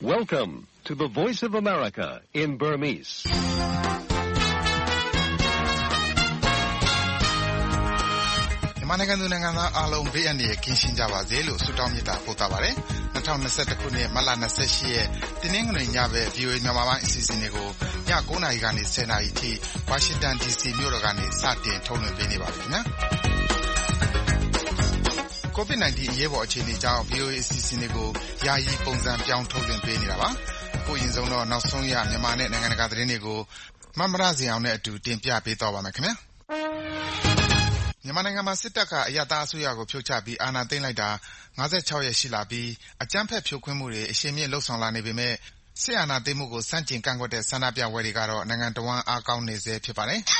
Welcome to the Voice of America in Burmese. ။မြန်မာနိုင်ငံသူနိုင်ငံသားအားလုံးဘေးအန္တရာယ်ကင်းရှင်းကြပါစေလို့ဆုတောင်းမေတ္တာပို့သပါတယ်။2021ခုနှစ်မတ်လ28ရက်တင်းနှင်းငွေညဘက် VOA မြန်မာပိုင်းအစီအစဉ်တွေကိုည9:00 နာရီကနေ10:00 နာရီထိ Washington DC မြို့တော်ကနေစတင်ထုတ်လွှင့်ပေးနေပါပြီခင်ဗျာ။ COVID-19 အရေးပေါ်အခြေအနေကြောင့် VOA အစီအစဉ်တွေကိုယာယီပုံစံပြောင်းထုတ်လွှင့်ပေးနေတာပါ။အခုအရင်ဆုံးတော့နောက်ဆုံးရမြန်မာနဲ့နိုင်ငံတကာသတင်းတွေကိုမမရဇင်အောင်နဲ့အတူတင်ပြပေးသွားပါမယ်ခင်ဗျာ။မြန်မာနိုင်ငံမှာစစ်တပ်ကအရပ်သားအစိုးရကိုဖြုတ်ချပြီးအာဏာသိမ်းလိုက်တာ56ရက်ရှိလာပြီးအကြမ်းဖက်ဖြိုခွင်းမှုတွေအရှိန်မြင့်လုပ်ဆောင်လာနေပေမဲ့စစ်အာဏာသိမ်းမှုကိုဆန့်ကျင်ကန့်ကွက်တဲ့ဆန္ဒပြပွဲတွေကတော့နိုင်ငံတော်ဝန်အားကောင်းနေဆဲဖြစ်ပါတယ်။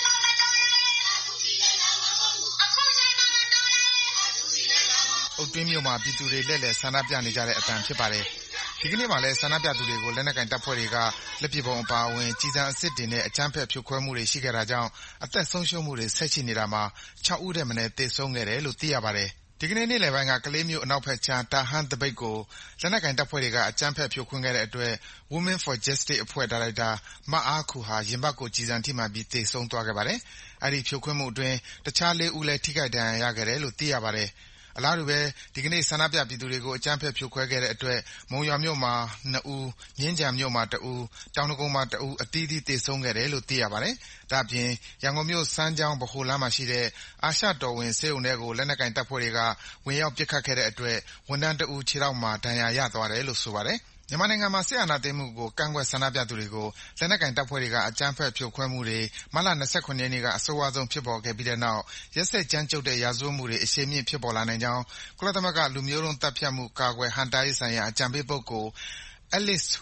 အုတ်တွင်းမြို့မှာပြည်သူတွေလှည့်လည်ဆန္ဒပြနေကြတဲ့အသံဖြစ်ပါတယ်။ဒီကနေ့မှာလည်းဆန္ဒပြသူတွေကိုလက်နက်ကိုင်တပ်ဖွဲ့တွေကလက်ပစ်ဗုံးအပါအဝင်ကျည်ဆံအစစ်တွေနဲ့အကြမ်းဖက်ဖြိုခွဲမှုတွေရှိခဲ့တာကြောင့်အသက်ဆုံးရှုံးမှုတွေဆက်ရှိနေတာမှာ6ဦးထက်မနည်းသေဆုံးခဲ့တယ်လို့သိရပါတယ်။ဒီကနေ့နေ့လယ်ပိုင်းကကလေးမြို့အနောက်ဘက်ခြမ်းတာဟန်းသပိတ်ကိုလက်နက်ကိုင်တပ်ဖွဲ့တွေကအကြမ်းဖက်ဖြိုခွင်းခဲ့တဲ့အတွက် Women for Justice အဖွဲ့ဒါရိုက်တာမအားခူဟာရင်ဘတ်ကိုကျည်ဆံထိမှန်ပြီးသေဆုံးသွားခဲ့ပါတယ်။အဲဒီဖြိုခွင်းမှုအတွင်းတခြား4ဦးလည်းထိခိုက်ဒဏ်ရာရခဲ့တယ်လို့သိရပါတယ်။အလားတူပဲဒီကနေ့ဆန္ဒပြပြည်သူတွေကိုအကြမ်းဖက်ဖြိုခွဲခဲ့တဲ့အတွက်မုံရွာမြို့မှာ2ဦး၊မြင်းခြံမြို့မှာ1ဦး၊တောင်ဒဂုံမှာ1ဦးအသီးသီးသေဆုံးခဲ့တယ်လို့သိရပါတယ်။ဒါ့အပြင်ရန်ကုန်မြို့စမ်းချောင်းဗဟိုလမ်းမှာရှိတဲ့အာရှတော်ဝင်ဆေးရုံထဲကိုလက်နက်ကိုင်တပ်ဖွဲ့တွေကဝင်ရောက်ပစ်ခတ်ခဲ့တဲ့အတွက်ဝန်ထမ်း1ဦးခြေထောက်မှာဒဏ်ရာရသွားတယ်လို့ဆိုပါတယ်။မြန်မာနိုင်ငံမှာစစ်အာဏာသိမ်းမှုကိုကန့်ကွက်ဆန္ဒပြသူတွေကိုလက်နက်ကိုင်တပ်ဖွဲ့တွေကအကြမ်းဖက်ဖြိုခွဲမှုတွေမတ်လ29ရက်နေ့ကအဆိုးဝါးဆုံးဖြစ်ပေါ်ခဲ့ပြီးတဲ့နောက်ရက်စက်ကြမ်းကြုတ်တဲ့ရာဇဝတ်မှုတွေအရှိန်မြင့်ဖြစ်ပေါ်လာနိုင်ကြောင်းကုလသမဂ္ဂလူမျိုးတုံးသတ်ဖြတ်မှုကာကွယ်ဟန့်တားရေးဆိုင်ရာအကြံပေးပုဂ္ဂိုလ် Alice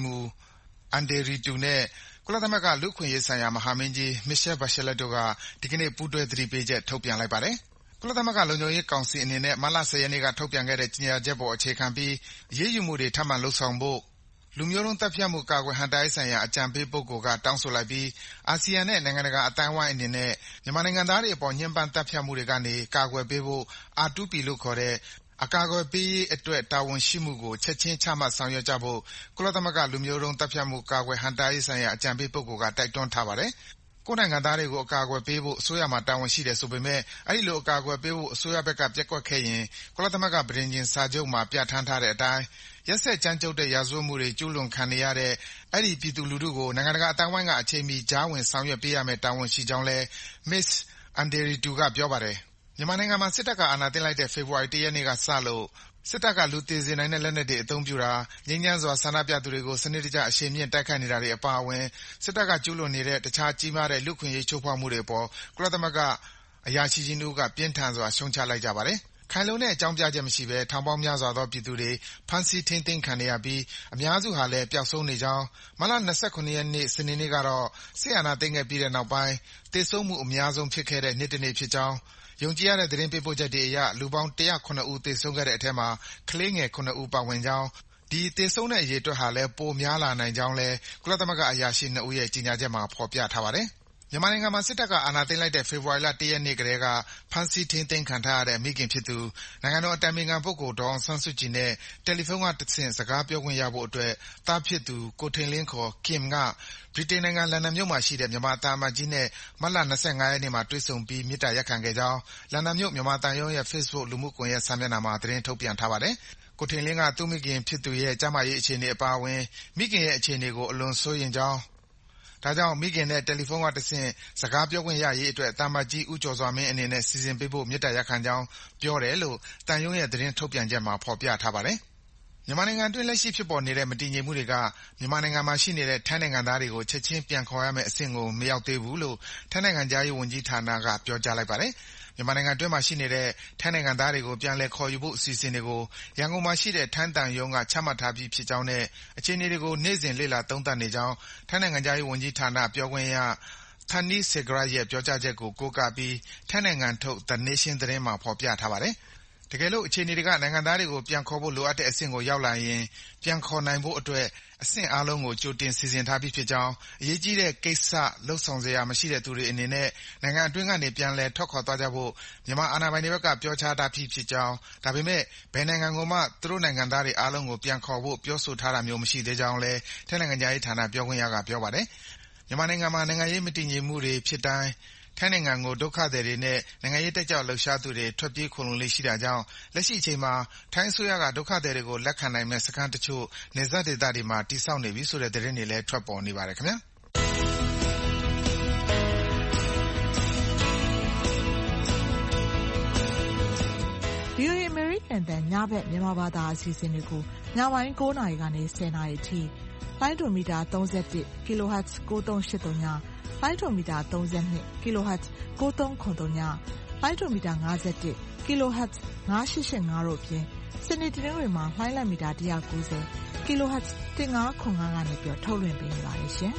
Weremu-Anderito နဲ့ကုလသမဂ္ဂလူ့အခွင့်အရေးဆိုင်ရာမဟာမင်းကြီး Michelle Bachelet တို့ကဒီကနေ့ပူးတွဲသတိပေးချက်ထုတ်ပြန်လိုက်ပါတယ်။ကုလသမဂ္ဂလုံခြုံရေးကောင်စီအနေနဲ့မတ်လ10ရက်နေ့ကထုတ်ပြန်ခဲ့တဲ့ကြေညာချက်ပေါ်အခြေခံပြီးအရေးယူမှုတွေထပ်မံလုပ်ဆောင်ဖို့လူမျိုးတုံးသတ်ဖြတ်မှုကာကွယ်ဟန့်တားရေးဆိုင်ရာအကြံပေးပုဂ္ဂိုလ်ကတောင်းဆိုလိုက်ပြီးအာဆီယံနဲ့နိုင်ငံတကာအသိုင်းအဝိုင်းအနေနဲ့မြန်မာနိုင်ငံသားတွေအပေါ်ညှဉ်းပန်းသတ်ဖြတ်မှုတွေကနေကာကွယ်ပေးဖို့ R2P လို့ခေါ်တဲ့အကာအကွယ်ပေးရေးအတွက်တာဝန်ရှိမှုကိုချက်ချင်းချမှတ်ဆောင်ရွက်ကြဖို့ကုလသမဂ္ဂလူမျိုးတုံးသတ်ဖြတ်မှုကာကွယ်ဟန့်တားရေးဆိုင်ရာအကြံပေးပုဂ္ဂိုလ်ကတိုက်တွန်းထားပါတယ်။ကိုယ့်နိုင်ငံသားတွေကိုအကာအကွယ်ပေးဖို့အစိုးရမှာတာဝန်ရှိတယ်ဆိုပေမဲ့အဲဒီလိုအကာအကွယ်ပေးဖို့အစိုးရဘက်ကပျက်ကွက်ခဲ့ရင်ကုလသမဂ္ဂပဋိညာဉ်စာချုပ်မှာပြဋ္ဌာန်းထားတဲ့အတိုင်းရက်စက်ကြမ်းကြုတ်တဲ့ရာဇဝတ်မှုတွေကျူးလွန်ခံနေရတဲ့အဲဒီပြည်သူလူထုကိုနိုင်ငံတကာအသိုင်းအဝိုင်းကအချိန်မီကြားဝင်ဆောင်ရွက်ပေးရမယ့်တာဝန်ရှိကြောင်းလည်း Ms. Anderito ကပြောပါတယ်။မြန်မာနိုင်ငံမှာစစ်တပ်ကအာဏာသိမ်းလိုက်တဲ့ဖေဖော်ဝါရီ1ရက်နေ့ကစလို့စစ်တပ်ကလူသေစေနိုင်တဲ့လက်နက်တွေအသုံးပြုတာ၊ငြိမ်းချမ်းစွာဆန္ဒပြသူတွေကိုစနစ်တကျအရှိန်မြင့်တိုက်ခိုက်နေတာတွေအပါအဝင်စစ်တပ်ကကျူးလွန်နေတဲ့တခြားကြီးမားတဲ့လူ့အခွင့်အရေးချိုးဖောက်မှုတွေအပေါ်ကုလသမဂ္ဂအရာရှိကြီး2ဦးကပြင်းထန်စွာရှုတ်ချလိုက်ကြပါတယ်။ခိုင်လုံတဲ့အကြောင်းပြချက်မရှိဘဲထောင်ပေါင်းများစွာသောပြည်သူတွေဖမ်းဆီးထိန်းသိမ်းခံနေရပြီးအများစုဟာလည်းပျောက်ဆုံးနေကြောင်းမတ်လ29ရက်နေ့စနေနေ့ကတော့စစ်အာဏာသိမ်းခဲ့ပြီးတဲ့နောက်ပိုင်းသေဆုံးမှုအများဆုံးဖြစ်ခဲ့တဲ့နေ့တစ်နေ့ဖြစ်ကြောင်းယုံကြည်ရတဲ့သတင်းပေးပို့ချက်တွေအရလူပေါင်း109ဦးသေဆုံးခဲ့တဲ့အထဲမှာကလေးငယ်9ဦးပါဝင်ကြောင်းဒီသေဆုံးတဲ့အရေအတွက်ဟာလည်းပိုများလာနိုင်ကြောင်းလည်းကုလသမဂ္ဂအရာရှိ2ဦးရဲ့ကြေညာချက်မှာဖော်ပြထားပါတယ်။မြန်မာနိုင်ငံမှာစစ်တပ်ကအာဏာသိမ်းလိုက်တဲ့ဖေဖော်ဝါရီလ1ရက်နေ့ကတည်းကဖမ်းဆီးထိန်းသိမ်းခံထားရတဲ့မိခင်ဖြစ်သူနိုင်ငံတော်အတိုင်ပင်ခံပုဂ္ဂိုလ်ဒေါ်အောင်ဆန်းစုကြည်နဲ့တယ်လီဖုန်းကတဆင့်စကားပြောခွင့်ရဖို့အတွက်သားဖြစ်သူကိုထိန်လင်းခေါ် Kim ကဗြိတိန်နိုင်ငံလန်ဒန်မြို့မှာရှိတဲ့မြန်မာသံအမတ်ကြီးနဲ့မတ်လ25ရက်နေ့မှာတွေ့ဆုံပြီးမေတ္တာရပ်ခံခဲ့ကြောင်းလန်ဒန်မြို့မြန်မာသံရုံးရဲ့ Facebook လူမှုကွန်ရက်စာမျက်နှာမှာသတင်းထုတ်ပြန်ထားပါတယ်။ကိုထိန်လင်းကသူ့မိခင်ဖြစ်သူရဲ့ကျန်းမာရေးအခြေအနေအပါအဝင်မိခင်ရဲ့အခြေအနေကိုအလွန်စိုးရိမ်ကြောင်းဒါကြောင့်မိခင်နဲ့တယ်လီဖုန်းကတဆင့်စကားပြောခွင့်ရရေးအတွက်သံအမတ်ကြီးဦးကျော်စွာမင်းအနေနဲ့စီစဉ်ပေးဖို့မေတ္တာရပ်ခံကြောင်းပြောတယ်လို့သံရုံးရဲ့သတင်းထုတ်ပြန်ချက်မှာဖော်ပြထားပါတယ်။မြန်မာနိုင်ငံအတွင်းလက်ရှိဖြစ်ပေါ်နေတဲ့မတည်ငြိမ်မှုတွေကမြန်မာနိုင်ငံမှာရှိနေတဲ့ထိုင်းနိုင်ငံသားတွေကိုချက်ချင်းပြန်ခေါ်ရမယ့်အဆင့်ကိုမရောက်သေးဘူးလို့ထိုင်းနိုင်ငံခြားရေးဝန်ကြီးဌာနကပြောကြားလိုက်ပါတယ်။မြန်မာနိုင်ငံအတွင်းမှာရှိနေတဲ့ထိုင်းနိုင်ငံသားတွေကိုပြန်လည်ခေါ်ယူဖို့အစီအစဉ်တွေကိုရန်ကုန်မှာရှိတဲ့ထိုင်းသံရုံးကချမှတ်ထားပြီးဖြစ်ကြောင်းနဲ့အခြေအနေတွေကိုနေ့စဉ်လေ့လာသုံးသပ်နေကြောင်းထိုင်းနိုင်ငံခြားရေးဝန်ကြီးဌာနပြောခွင့်ရ Tanee Sangrat ရဲ့ပြောကြားချက်ကိုကိုးကားပြီးထိုင်းနိုင်ငံထုတ် The Nation သတင်းမှာဖော်ပြထားပါတယ်။တကယ်လို့အခြေအနေတွေကနိုင်ငံသားတွေကိုပြန်ခေါ်ဖို့လိုအပ်တဲ့အဆင့်ကိုရောက်လာရင်ပြန်ခေါ်နိုင်ဖို့အတွက်အဆင့်အားလုံးကိုကြိုတင်စီစဉ်ထားပြီးဖြစ်ကြောင်းအရေးကြီးတဲ့ကိစ္စလုပ်ဆောင်စရာမရှိတဲ့သူတွေအနေနဲ့နိုင်ငံအတွင်းကနေပြန်လည်ထွက်ခွာသွားကြဖို့မြန်မာအာဏာပိုင်တွေဘက်ကပြောကြားထားပြီးဖြစ်ကြောင်းဒါပေမဲ့ဘယ်နိုင်ငံကိုမှသူတို့နိုင်ငံသားတွေအားလုံးကိုပြန်ခေါ်ဖို့ပြောဆိုထားတာမျိုးမရှိသေးကြောင်းလည်းထိုင်းနိုင်ငံသားရေးဌာနပြောခွင့်ရကပြောပါတယ်။မြန်မာနိုင်ငံမှာနိုင်ငံရေးမတည်ငြိမ်မှုတွေဖြစ်တိုင်းထိုင်းနိုင်ငံကိုဒုက္ခသည်တွေနဲ့နိုင်ငံရေးတက်ကြွလှုပ်ရှားသူတွေထွက်ပြေးခိုလှုံလေ့ရှိတာကြောင့်လက်ရှိအချိန်မှာထိုင်းအစိုးရကဒုက္ခသည်တွေကိုလက်ခံနိုင်မဲ့စခန်းတချို့နယ်စပ်ဒေသတွေမှာတည်ဆောက်နေပြီဆိုတဲ့သတင်းတွေလည်းထွက်ပေါ်နေပါတယ်ခင်ဗျာ။ VOA American တန်ညဘက်မြန်မာဘာသာအစီအစဉ်တွေကိုညပိုင်း9:00 နာရီကနေ10:00 နာရီအထိလိုင်းဒိုမီတာ31 kHz 9383ညလိုင်းဒိုမီတာ32 kHz 9303ညလိုင်းဒိုမီတာ51 kHz 9885တို့ဖြင့်စနေတနင်္ဂနွေမှာလိုင်းလံမီတာ190 kHz 1505ကနေထုတ်လွှင့်ပေးနေပါတယ်ရှင်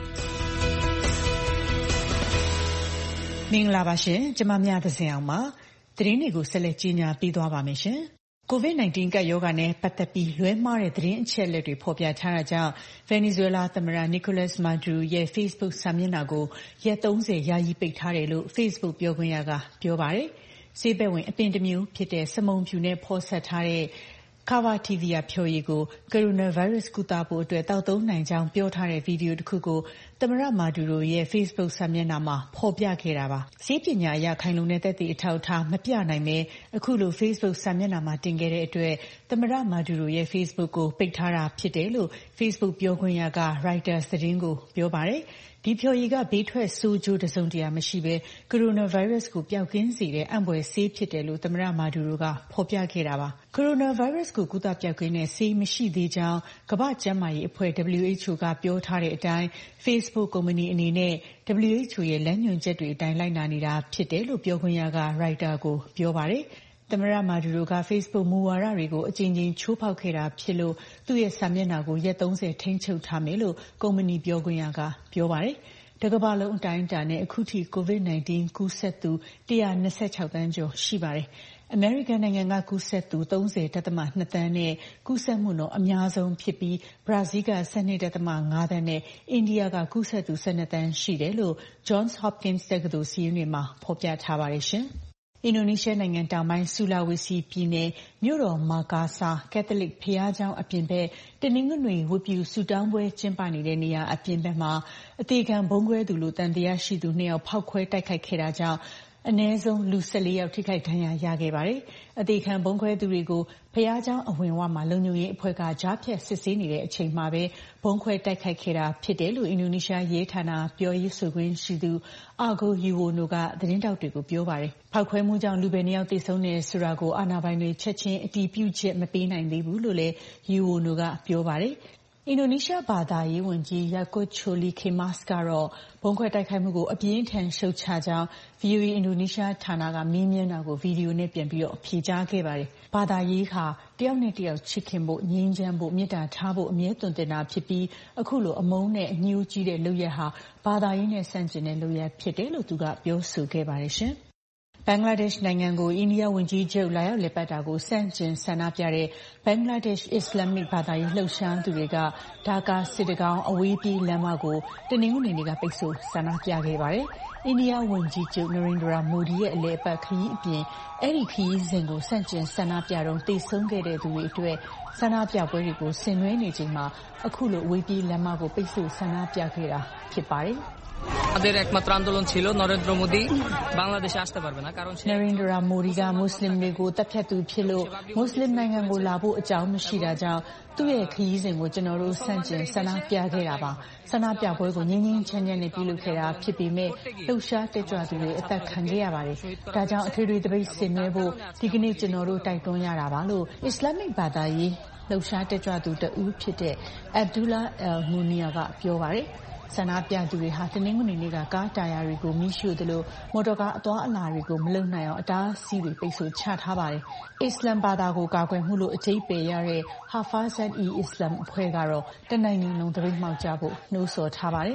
မင်္ဂလာပါရှင်ကျမမြသဇင်အောင်ပါသတင်းတွေကိုဆက်လက်ကြီးညာပေးသွားပါမယ်ရှင်COVID-19 ကပ်ရောဂါနဲ့ပတ်သက်ပြီးလွဲမှားတဲ့သတင်းအချက်အလက်တွေဖော်ပြထားတာကြောင့်ဗင်နီဇွဲလားသမ္မတနီကိုလပ်စ်မာဒူရိုရဲ့ Facebook စာမျက်နှာကိုရက်30ယာယီပိတ်ထားတယ်လို့ Facebook ပြောခွင့်ရကပြောပါတယ်။ဆေးဘက်ဝင်အပင်တစ်မျိုးဖြစ်တဲ့စမုံဖြူနဲ့ဖော်ဆက်ထားတဲ့Cavativia ဖြိုရည်ကိုကိုရိုနာဗိုင်းရပ်စ်ကုသဖို့အတွက်တောက်သုံးနိုင်ကြောင်းပြောထားတဲ့ဗီဒီယိုတစ်ခုကိုသမ္မတမာဒူရိုရဲ့ Facebook စာမျက်နှာမှာဖော်ပြခဲ့တာပါ။ဆေးပညာအရခိုင်လုံတဲ့သက်သေအထောက်အထားမပြနိုင်ပဲအခုလို Facebook စာမျက်နှာမှာတင်ခဲ့တဲ့အတွက်သမ္မတမာဒူရိုရဲ့ Facebook ကိုပိတ်ထားတာဖြစ်တယ်လို့ Facebook ပြောခွင့်ရက Reuters သတင်းကိုပြောပါတယ်။ဒီဖြိုရည်ကဘေးထွက်ဆိုးကျိုးတစုံတရာမရှိဘဲကိုရိုနာဗိုင်းရပ်စ်ကိုပျောက်ကင်းစေတဲ့အံ့ဖွယ်ဆေးဖြစ်တယ်လို့သမ္မတမာဒူရိုကဖော်ပြခဲ့တာပါ။ကိုရိုနာဗိုင်းရပ်စ်ကိုကုသပျောက်ကင်းတဲ့ဆေးမရှိသေးကြောင်းကမ္ဘာ့ကျန်းမာရေးအဖွဲ့ WHO ကပြောထားတဲ့အတိုင်း Facebook ကုမ္ပဏီအနေနဲ့ WHO ရဲ့လမ်းညွှန်ချက်တွေအတိုင်းလိုက်နာနေတာဖြစ်တယ်လို့ပြောခွင့်ရက Reuters ကိုပြောပါတယ်။သမ္မတမာဒူရိုက Facebook မူဝါဒတွေကိုအကြိမ်ကြိမ်ချိုးဖောက်ခဲ့တာဖြစ်လို့သူ့ရဲ့စာမျက်နှာကိုရက်30ထိန်းချုပ်ထားမယ်လို့ကုမ္ပဏီပြောခွင့်ရကပြောပါတယ်။တကမ္ဘာလုံးအတိုင်းအတာနဲ့အခုထိ COVID-19 ကူးစက်သူ126သန်းကျော်ရှိပါတယ်။အမေရိကန်နိုင်ငံကကူးစက်သူ 30.2 သန်းနဲ့ကူးစက်မှုနှုန်းအများဆုံးဖြစ်ပြီးဘရာဇီးက 12.5 သန်းနဲ့အိန္ဒိယကကူးစက်သူ 12 သန်းရှိတယ်လို့ Johns Hopkins တက္ကသိုလ်စာရင်းတွေမှာဖော်ပြထားပါတယ်ရှင်။အင်ဒိုနီးရှားနိုင်ငံတောင်ပိုင်းဆူလာဝီစီပြည်နယ်မြို့တော်မာကာဆာကက်သလစ်ဘုရားကျောင်းအပြင်ဘက်တနင်္ဂနွေဝတ်ပြုဆုတောင်းပွဲကျင်းပနေတဲ့နေရာအပြင်ဘက်မှာအသေးခံဘုံခွဲသူလို့တန်တရားရှိသူ2ယောက်ဖောက်ခွဲတိုက်ခိုက်ခဲ့တာကြောင့်အနည်းဆုံးလူ14ယောက်ထိခိုက်ဒဏ်ရာရခဲ့ပါတယ်။အသေးခံဘုံခွဲသူတွေကိုဘုရားကျောင်းအဝင်ဝမှာလုံခြုံရေးအဖွဲ့ကကြားဖြတ်စစ်ဆေးနေတဲ့အချိန်မှာပဲဘုံခွဲတိုက်ခိုက်ခဲ့တာဖြစ်တယ်လို့အင်ဒိုနီးရှားရဲဌာနပြောရေးဆိုခွင့်ရှိသူအာဂိုယူဝိုနိုကသတင်းတောက်တွေကိုပြောပါတယ်။ဖောက်ခွဲမှုကြောင့်လူပဲ2ယောက်သေဆုံးတယ်ဆိုတာကိုအာဏာပိုင်တွေချက်ချင်းအတည်ပြုချက်မပေးနိုင်သေးဘူးလို့လည်းယူဝိုနိုကပြောပါတယ်။အင်ဒိုနီးရှားဘာသာရေးဝန်ကြီးယာကွတ်ချိုလီခေမတ်စ်ကတော့ဘုံခွဲတိုက်ခိုက်မှုကိုအပြင်းထန်ရှုတ်ချကြောင်း VOA အင်ဒိုနီးရှားဌာနကမေးမြန်းတာကိုဗီဒီယိုနဲ့ပြန်ပြီးဖြေကြားခဲ့ပါတယ်။ဘာသာရေးဟာတယောက်နဲ့တယောက်ချစ်ခင်ဖို့ငြိမ်းချမ်းဖို့မေတ္တာထားဖို့အမြဲသွန်သင်တာဖြစ်ပြီးအခုလိုအမုန်းနဲ့အညှိုးကြီးတဲ့လုပ်ရက်ဟာဘာသာရေးနဲ့ဆန့်ကျင်တဲ့လုပ်ရက်ဖြစ်တယ်လို့သူကပြောဆိုခဲ့ပါတယ်ရှင်။ဘင်္ဂလားဒေ့ရှ်နိုင်ငံကိုအိန္ဒိယဝန်ကြီးချုပ်လာရောက်လည်ပတ်တာကိုဆန့်ကျင်ဆန္ဒပြတဲ့ဘင်္ဂလားဒေ့ရှ်အစ္စလာမစ်ဘာသာရေးလှုပ်ရှားသူတွေကဒါကာစစ်တကောင်းအဝေးပြေးလမ်းမကိုတနင်္ဂနွေနေ့ကပိတ်ဆို့ဆန္ဒပြခဲ့ပါတယ်။အိန္ဒိယဝန်ကြီးချုပ်နရိန္ဒရာမိုဒီရဲ့အလည်အပတ်ခရီးအပြင်အဲ့ဒီခရီးစဉ်ကိုဆန့်ကျင်ဆန္ဒပြတော့တိတ်ဆုံးခဲ့တဲ့သူတွေအတွက်ဆန္ဒပြပွဲတွေကိုဆင်နွှဲနေချိန်မှာအခုလိုအဝေးပြေးလမ်းမကိုပိတ်ဆို့ဆန္ဒပြခဲ့တာဖြစ်ပါတယ်။ আমাদের একমাত্র আন্দোলন ছিল নরেন্দ্র মোদি বাংলাদেশে আসতে পারবে না কারণ নরেন্দ্র মোদিကမွတ်စလင်တွေကိုတပ်ဖြတ်သူဖြစ်လို့မွတ်စလင်နိုင်ငံကိုလာဖို့အကြောင်းမရှိတာကြောင့်သူ့ရဲ့ခရီးစဉ်ကိုကျွန်တော်တို့ဆန့်ကျင်ဆန္ဒပြခဲ့တာပါဆန္ဒပြပွဲကိုငြင်းငြင်းချမ်းချမ်းနဲ့ပြုလုပ်ခဲ့တာဖြစ်ပေမဲ့လှုပ်ရှားတက်ကြွသူတွေအသက်ခံခဲ့ရပါတယ်ဒါကြောင့်အထွေထွေတပိတ်ဆင်နွှဲဖို့ဒီကနေ့ကျွန်တော်တို့တိုက်တွန်းရတာပါလို့အစ္စလာမစ်ဘာသာရေးလှုပ်ရှားတက်ကြွသူတဦးဖြစ်တဲ့အက်ဒူလာအယ်မူနီယာကပြောပါတယ်ဆန္ဒပြသူတွေဟာတနင်္ဂနွေနေ့ကကားတာယာတွေကိုမိရှို့သလိုမော်တော်ကားအသွားအလာတွေကိုမလုံနိုင်အောင်အတားအဆီးတွေပိတ်ဆို့ချထားပါတယ်။အစ္စလာမ်ဘာသာကိုကာကွယ်မှုလို့အကျိတ်ပယ်ရတဲ့ Hafazat-e-Islam အဖွဲ့ကတော့တနိုင်ငံလုံးသပိတ်မှောက်ကြဖို့နှိုးဆော်ထားပါတယ်။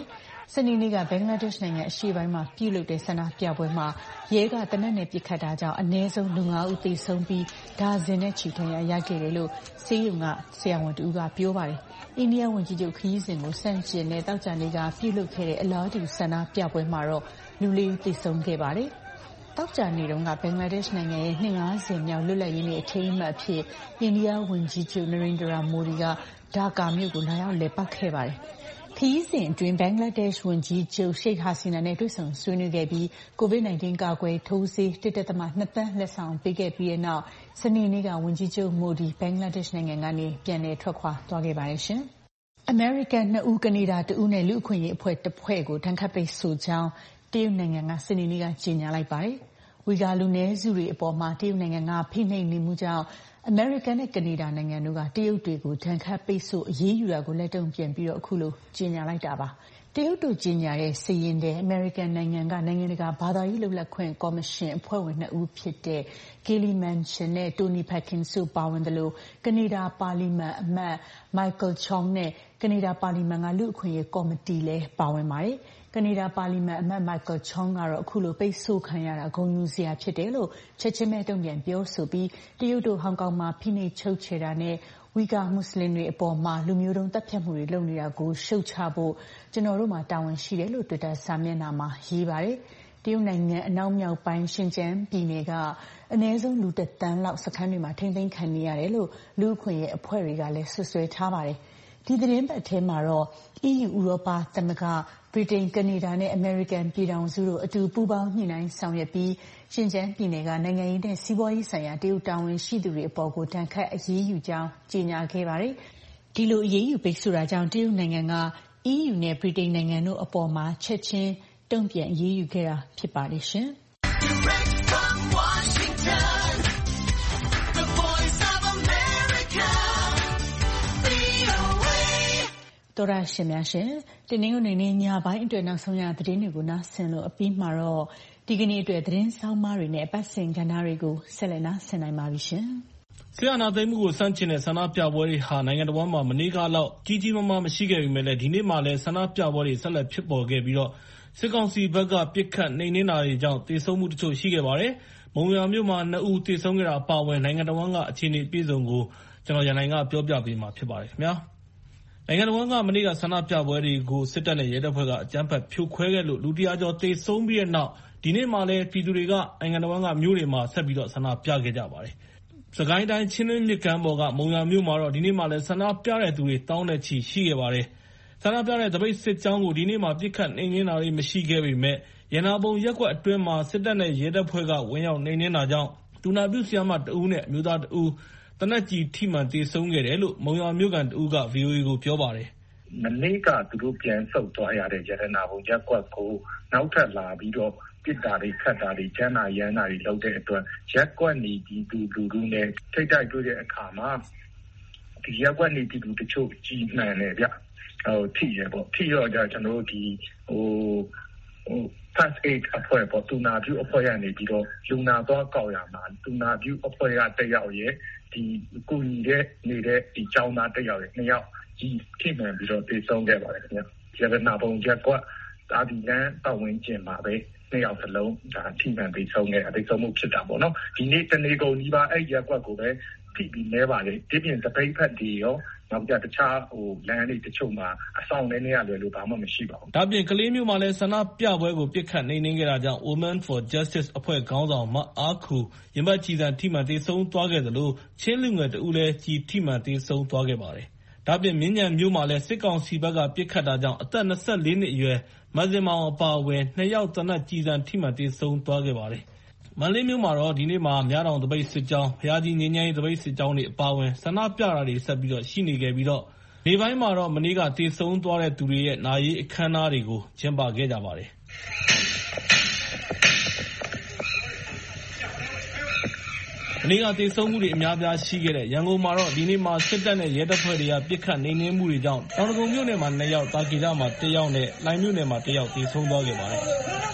စနေနေ့ကဘင်္ဂလားဒေ့ရှ်နိုင်ငံအရှေ့ပိုင်းမှာပြုလုပ်တဲ့ဆန္ဒပြပွဲမှာရဲကသေနတ်နဲ့ပစ်ခတ်တာကြောင့်အနည်းဆုံးလူ 5 ဦးသေဆုံးပြီးဒါဇင်နဲ့ချီဒဏ်ရာရခဲ့တယ်လို့ဆေးရုံကဆရာဝန်တဦးကပြောပါတယ်။အိန္ဒိယဝန်ကြီးချုပ်ခရီးစဉ်ကိုဆန့်ကျင်တဲ့သောကြာနေ့ကပြုလုပ်ခဲ့တဲ့အလားတူဆန္ဒပြပွဲမှာတော့လူ 4 ဦးသေဆုံးခဲ့ပါတယ်။သောကြာနေ့တုန်းကဘင်္ဂလားဒေ့ရှ်နိုင်ငံရဲ့နှစ် 50 မြောက်လွတ်လပ်ရေးနေ့အထိမ်းအမှတ်အဖြစ်အိန္ဒိယဝန်ကြီးချုပ်နရိန္ဒရာမိုဒီကဒါကာမြို့ကိုလာရောက်လည်ပတ်ခဲ့ပါတယ်။ခရီးစဉ်အတွင်းဘင်္ဂလားဒေ့ရှ်ဝန်ကြီးချုပ်ရှိတ်ဟာစီနာနဲ့တွေ့ဆုံဆွေးနွေးခဲ့ပြီး COVID-19 ကာကွယ်ထိုးဆေး 1.2 သန်းလက်ဆောင်ပေးခဲ့ပြီးတဲ့နောက်စနေနေ့ကဝန်ကြီးချုပ်မိုဒီဘင်္ဂလားဒေ့ရှ်နိုင်ငံကနေပြန်လည်ထွက်ခွာသွားခဲ့ပါတယ်ရှင်။အမေရိကန် 2 ဦးကနေဒါ1 ဦးနဲ့လူ့အခွင့်အရေးအဖွဲ့တစ်ဖွဲ့ကိုဒဏ်ခတ်ပိတ်ဆို့ကြောင်းတရုတ်နိုင်ငံကစနေနေ့ကကြေညာလိုက်ပါတယ်။ဝီဂါလူနည်းစုတွေအပေါ်မှာတရုတ်နိုင်ငံကဖိနှိပ်နေမှုကြောင့်အမေရိကန်နဲ့ကနေဒါနိုင်ငံတို့ကတရုတ်တွေကိုဒဏ်ခတ်ပိတ်ဆို့အရေးယူတာကိုလက်တုံ့ပြန်ပြီးတော့အခုလိုကြေညာလိုက်တာပါ။တရုတ်တို့ကြေညာတဲ့စာရင်းထဲအမေရိကန်နိုင်ငံကနိုင်ငံတကာဘာသာရေးလွတ်လပ်ခွင့်ကော်မရှင်အဖွဲ့ဝင် 2 ဦးဖြစ်တဲ့ Kelly Manchin နဲ့ Tony Perkins တို့ပါဝင်တယ်လို့ကနေဒါပါလီမန်အမတ် Michael Chong နဲ့ကနေဒါပါလီမန်ကလူ့အခွင့်အရေးကော်မတီလည်းပါဝင်ပါတယ်။ကနေဒါပါလီမန်အမတ် Michael Chong ကတော့အခုလိုပိတ်ဆို့ခံရတာဂုဏ်ယူစရာဖြစ်တယ်လို့ချက်ချင်းပဲတုံ့ပြန်ပြောဆိုပြီးတရုတ်တို့ဟောင်ကောင်မှာဖိနှိပ်ချုပ်ချယ်တာနဲ့ဝီဂါမွတ်စလင်တွေအပေါ်မှာလူမျိုးတုံးတပ်ဖြတ်မှုတွေလုပ်နေတာကိုရှုတ်ချဖို့ကျွန်တော်တို့မှာတာဝန်ရှိတယ်လို့ Twitter စာမျက်နှာမှာရေးပါတယ်။တရုတ်နိုင်ငံအနောက်မြောက်ပိုင်းရှင်ကျန်းပြည်နယ်ကအနည်းဆုံးလူ 1 သန်းလောက်စခန်းတွေမှာထိန်းသိမ်းခံနေရတယ်လို့လူ့အခွင့်အရေးအဖွဲ့တွေကလည်းဆွဆွဲထားပါတယ်။ဒီသတင်းပတ်ထဲမှာတော့ EU ဥရောပသမဂ္ဂဗြိတိန်ကနေဒါနဲ့အမေရိကန်ပြည်ထောင်စုတို့အတူပူးပေါင်းညှိနှိုင်းဆောင်ရွက်ပြီးရှင်ကျန်းပြည်နယ်ကနိုင်ငံရေးနဲ့စီးပွားရေးဆိုင်ရာတရုတ်တာဝန်ရှိသူတွေအပေါ်ကိုဒဏ်ခတ်အရေးယူကြောင်းကြေညာခဲ့ပါတယ်။ဒီလိုအရေးယူပိတ်ဆို့တာကြောင့်တရုတ်နိုင်ငံက EU နဲ့ဗြိတိန်နိုင်ငံတို့အပေါ်မှာချက်ချင်းတုံ့ပြန်အရေးယူခဲ့တာဖြစ်ပါတယ်ရှင်။တော်ရရှိများရှင်ဒီနေ့ကနေညပိုင်းအတွက်နောက်ဆုံးရသတင်းတွေကိုနားဆင်လို့အပြီးမှာတော့ဒီကနေ့အတွက်သတင်းဆောင်မတွေနဲ့ပတ်စင်ကဏ္ဍတွေကိုဆက်လက်နားဆင်နိုင်ပါပြီရှင်ဆရာနာသိမ်းမှုကိုစန့်ကျင်တဲ့ဆန္ဒပြပွဲတွေဟာနိုင်ငံတော်မှာမနေ့ကလောက်ကြီးကြီးမားမားမရှိခဲ့ပေမဲ့လည်းဒီနေ့မှလည်းဆန္ဒပြပွဲတွေဆက်လက်ဖြစ်ပေါ်ခဲ့ပြီးတော့စစ်ကောင်စီဘက်ကပစ်ခတ်နှိမ်နင်းတာတွေကြောင့်သေဆုံးမှုတချို့ရှိခဲ့ပါတယ်။မုံရွာမြို့မှာ2 ဦးသေဆုံးခဲ့တာအပါအဝင်နိုင်ငံတော်ကအခြေအနေပြည်စုံကိုကျွန်တော်ရန်နိုင်ကပြောပြပေးမှာဖြစ်ပါတယ်ခင်ဗျာ။နိုင်ငံတော်ကမနေ့ကဆန္ဒပြပွဲတွေကိုစစ်တပ်နဲ့ရဲတပ်ဖွဲ့ကအကြမ်းဖက်ဖြိုခွဲခဲ့လို့လူ100 ကျော်သေဆုံးပြီးတဲ့နောက်ဒီနေ့မှလည်းပြည်သူတွေကနိုင်ငံတော်ကမြို့တွေမှာဆက်ပြီးတော့ဆန္ဒပြခဲ့ကြပါတယ်။စကိုင်းတိုင်းချင်းတွင်းမြစ်ကမ်းပေါ်ကမုံရွာမြို့မှာတော့ဒီနေ့မှလည်းဆန္ဒပြတဲ့သူတွေတောင်းတဲ့ချီရှိခဲ့ပါတယ်။ဆန္ဒပြတဲ့တပိတ်စစ်ကြောင်းကိုဒီနေ့မှပြစ်ခတ်နှိမ်နင်းတာတွေမရှိခဲ့ပေမဲ့ရန်နာဘုံရက်ကွက်အတွင်းမှာစစ်တပ်နဲ့ရဲတပ်ဖွဲ့ကဝင်ရောက်နှိမ်နင်းတာကြောင့်တူနာပြုဆရာမ2 ဦးနဲ့အမျိုးသား2 ဦးတနက်ကြီးထိမှန်သေဆုံးခဲ့တယ်လို့မုံရွာမြို့ကန်2 ဦးက VOA ကိုပြောပါတယ်။မနေ့ကသူတို့ပြန်ဆုတ်သွားရတဲ့ရတနာဘုံရက်ကွက်ကိုနောက်ထပ်လာပြီးတော့ပစ်တာတွေခတ်တာတွေကျန်းနာရမ်းတာတွေလုပ်တဲ့အတွက်ရက်ကွက်နေပြည်သူလူထုနဲ့ထိတ်တိုက်တွေ့တဲ့အခါမှာဒီရက်ကွက်နေပြည်သူတချို့ကြီးမှန်တယ်ဗျ။ထိရပေါ့ထိတော့ကျွန်တော်တို့ဒီfirst aid အဖွဲ့ပေါ့တူနာပြုအဖွဲ့ရနေပြီးတော့လူနာသွားကောက်ရမှာတူနာပြုအဖွဲ့ရ1 ယောက်ရဲ့ဒီကိုကြီးနေတဲ့ဒီကျောင်းသား1 ယောက်ရဲ့2 ယောက်ကြီးထိမှန်ပြီးတော့သေဆုံးခဲ့ပါတယ်ခင်ဗျ။ရတနာဘုံရက်ကွက်တာဒီလန်ပတ်ဝန်းကျင်မှာပဲ2 ယောက်စလုံးဒါထိမှန်သေဆုံးခဲ့သေဆုံးမှုဖြစ်တာပေါ့နော်။ဒီနေ့တနေကုန်ဒီပါအဲ့ရက်ကွက်ကိုပဲထိပြီးလဲပါလေဒီပြင်တပိတ်ဖက်ဒီရောနောက်ကြတခြားလမ်းလေးတချို့မှာအဆောင်ထဲနေရလွယ်လို့ဘာမှမရှိပါဘူး။ဒါပြင်ကလေးမျိုးမှာလည်းဆန္ဒပြပွဲကိုပြစ်ခတ်နှိမ်နင်းခဲ့တာကြောင့် Women for Justice အဖွဲ့ခေါင်းဆောင်မအားခူရင်ဘတ်ကြည်စံထိမှန်သေဆုံးသွားခဲ့သလိုချင်းလူငယ်2 ဦးလည်းကြီးထိမှန်သေဆုံးသွားခဲ့ပါတယ်။ဒါပြင်မြင်းညံမျိုးမှာလည်းစစ်ကောင်စီဘက်ကပြစ်ခတ်တာကြောင့်အသက်24 နှစ်အရွယ်မဇင်မောင်အပါအဝင်2 ယောက်တနက်ကြည်စံထိမှန်သေဆုံးသွားခဲ့ပါတယ်။မန္တလေးမြို့မှာတော့ဒီနေ့မှာမြတောင်တပိတ်စစ်ကြောင်းဖျားကြီးငင်းငင်းတပိတ်စစ်ကြောင်းတွေအပါအဝင်ဆန္ဒပြတာတွေဆက်ပြီးတော့ရှိနေခဲ့ပြီးတော့နေ့ပိုင်းမှာတော့မနေ့ကသေဆုံးသွားတဲ့သူတွေရဲ့နာရေးအခမ်းအနားတွေကိုကျင်းပခဲ့ကြပါတယ်။မနေ့ကသေဆုံးမှုတွေအများပြားရှိခဲ့တဲ့ရန်ကုန်မှာတော့ဒီနေ့မှာစစ်တပ်နဲ့ရဲတပ်ဖွဲ့တွေကပစ်ခတ်နှိမ်နင်းမှုတွေကြောင့်တောင်ဒဂုံမြို့နယ်မှာ2 ယောက်တာကီကြမှာ1 ယောက်နဲ့လှိုင်မြို့နယ်မှာ1 ယောက်သေဆုံးသွားခဲ့ပါတယ်။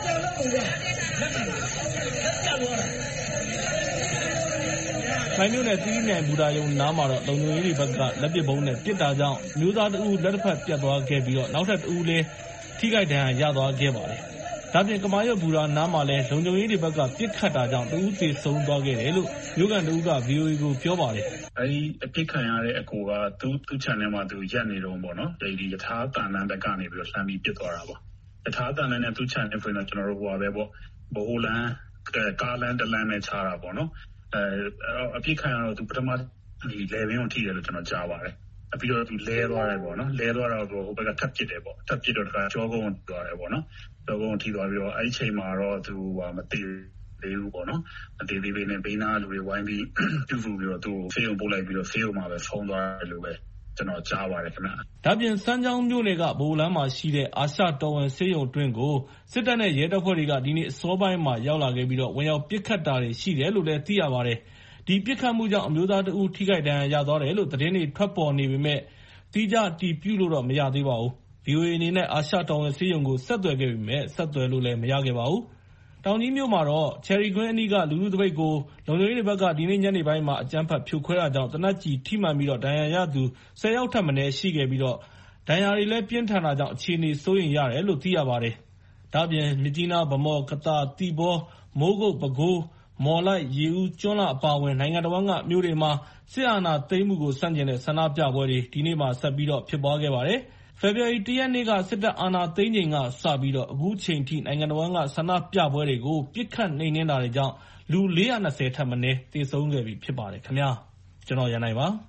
လှိုင်မြို့နယ်သီးမြိုင်ဘူတာယုံနားမှာတော့လုံခြုံရေးတွေဘက်ကလက်ပစ်ဗုံးနဲ့ပစ်တာကြောင့်မျိုးသား2 ဦးလက်တစ်ဖက်ပြတ်သွားခဲ့ပြီးတော့နောက်ထပ်2 ဦးလည်းဒထိခိုက်ဒဏ်ရာရသွားခဲ့ပါတယ်။ဒါ့အပြင်ကမာရွတ်ဘူရာနားမှာလည်းလုံခြုံရေးတွေဘက်ကပစ်ခတ်တာကြောင့်တဦးသေဆုံးသွားခဲ့တယ်လို့မြို့ခံတဦးက VOA ကိုပြောပါတယ်။အဲဒီအပစ်ခံရတဲ့အကိုကသူ့ channel မှာသူရက်နေတော့ပေါ့နော်။ဒီယထာတန်လန်းဘက်ကနေပြီးတော့လှမ်းပြီးပစ်သွားတာပေါ့။ယထာတန်လန်းနဲ့သူ့ channel ဆိုရင်တော့ကျွန်တော်တို့ဟိုပါပဲပေါ့။ဘိုလန်ကားလန်းတလန်းနဲ့ချတာပေါ့နော်။အပစ်ခံရတော့သူပထမဒီလေဘင်းကိုထိတယ်လို့ကျွန်တော်ကြားပါတယ်။ပြီးတော့သူလဲသွားတယ်ပေါ့နော်။လဲသွားတော့ဟိုဘက်ကထပ်ပစ်တယ်ပေါ့။ထပ်ပစ်တော့တခါကြောကုန်းသွားတယ်ပေါ့နော်။ကြောကုန်းထိသွားပြီးတော့အဲဒီချိန်မှာတော့သူမသိသေးဘူးပေါ့နော်။မသိသေးပေနဲ့ဘေးနားလူတွေဝိုင်းပြီးပြုစုပြီးတော့သူဆေးရုံပို့လိုက်ပြီးတော့ဆေးရုံမှာပဲဖုံးသွားတယ်လို့ပဲကျွန်တော်ကြားပါတယ်ခင်ဗျ။ဒါပြင်စမ်းချောင်းမြို့နယ်ကဘိုလန်းမှာရှိတဲ့အာရှတော်ဝင်ဆေးရုံတွင်းကိုစစ်တပ်နဲ့ရဲတပ်ဖွဲ့တွေကဒီနေ့အစောပိုင်းမှာရောက်လာခဲ့ပြီးတော့ဝင်ရောက်ပစ်ခတ်တာတွေရှိတယ်လို့လည်းသိရပါတယ်။ဒီပစ်ခတ်မှုကြောင့်အမျိုးသားတဦးထိခိုက်ဒဏ်ရာရသွားတယ်လို့သတင်းတွေထွက်ပေါ်နေပေမဲ့တိကျတည်ပြုလို့တော့မရသေးပါဘူး။ VOA အနေနဲ့အာရှတော်ဝင်ဆေးရုံကိုဆက်သွယ်ခဲ့ပေမဲ့ဆက်သွယ်လို့လည်းမရခဲ့ပါဘူး။တောင်ကြီးမြို့မှာတော့ချယ်ရီကွင်းအနီးကလူထုသပိတ်ကိုလုံခြုံရေးတွေဘက်ကဒီနေ့ညနေပိုင်းမှာအကြမ်းဖက်ဖြိုခွဲတာကြောင့်သေနတ်ကျည်ထိမှန်ပြီးတော့ဒဏ်ရာရသူ10 ယောက်ထက်မနည်းရှိခဲ့ပြီးတော့ဒဏ်ရာတွေလည်းပြင်းထန်တာကြောင့်အခြေအနေစိုးရိမ်ရတယ်လို့သိရပါတယ်။ဒါ့အပြင်မြစ်ကြီးနားဗမော်ကသာတီဘောမိုးကုတ်ပဲခူးမော်လိုက်ရေဦးကျွန်းလှအပါအဝင်နိုင်ငံတော်ကမြို့တွေမှာစစ်အာဏာသိမ်းမှုကိုဆန့်ကျင်တဲ့ဆန္ဒပြပွဲတွေဒီနေ့မှဆက်ပြီးတော့ဖြစ်ပွားခဲ့ပါတယ်။ဖေဖော်ဝါရီ 1 ရက်နေ့ကစစ်တပ်အာဏာသိမ်းချိန်ကစပြီးတော့အခုချိန်ထိနိုင်ငံတော်ကဆန္ဒပြပွဲတွေကိုပစ်ခတ်နှိမ်နင်းတာတွေကြောင့်လူ420ထက်မနည်းသေဆုံးခဲ့ပြီဖြစ်ပါတယ်ခင်ဗျာ။ကျွန်တော်ရန်နိုင်ပါ။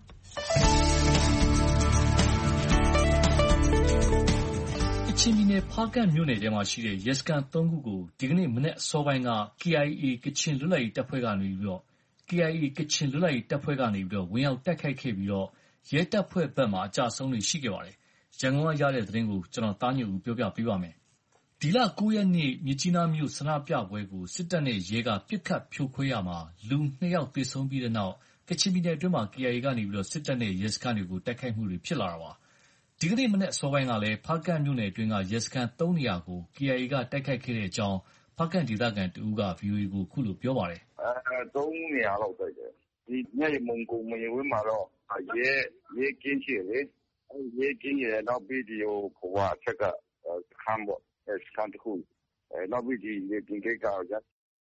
ကချင်ပြည်နယ်ဖားကန့်မြို့နယ်ထဲမှာရှိတဲ့ရဲစခန်း3ခုကိုဒီကနေ့မနက်အစောပိုင်းက KIA ကချင်လွတ်လပ်ရေးတပ်ဖွဲ့ကနေပြီးတော့ဝင်ရောက်တိုက်ခိုက်ခဲ့ပြီးတော့ရဲတပ်ဖွဲ့ဘက်မှာအကြဆုံးတွေရှိခဲ့ပါတယ်။ရန်ကုန်ကရတဲ့သတင်းကိုကျွန်တော်သားညွန့်ဦးပြောပြပေးပါမယ်။ဒီလ9 ရက်နေ့မြစ်ကြီးနားမြို့ဆန္ဒပြပွဲကိုစစ်တပ်နဲ့ရဲကပစ်ခတ်ဖြိုခွဲရမှာလူ2 ယောက်သေဆုံးပြီးတဲ့နောက်ကချင်ပြည်နယ်အတွင်းမှာ KIA ကနေပြီးတော့စစ်တပ်နဲ့ရဲစခန်းတွေကိုတိုက်ခိုက်မှုတွေဖြစ်လာတာပါ။ဒီကနေ့မနက်အစောပိုင်းကလည်းဖားကန့်မြို့နယ်အတွင်းကရဲစခန်း3 နေရာကို KIA ကတိုက်ခိုက်ခဲ့တဲ့အကြောင်းဖားကန့်ဒေသခံတဦးက VOA ကိုခုလိုပြောပါတယ်။3 နေရာလောက်တိုက်တယ်။ဒီညမုံကုံမြေဝင်းမှာတော့ရဲကင်းရှိတယ်။ရဲကင်းရနောက်ပြီးဒီဟိုအထက်ကစခန်းပေါ့။စခန်းတစ်ခုနောက်ပြီးဒီပြင်ကိတ်ကရ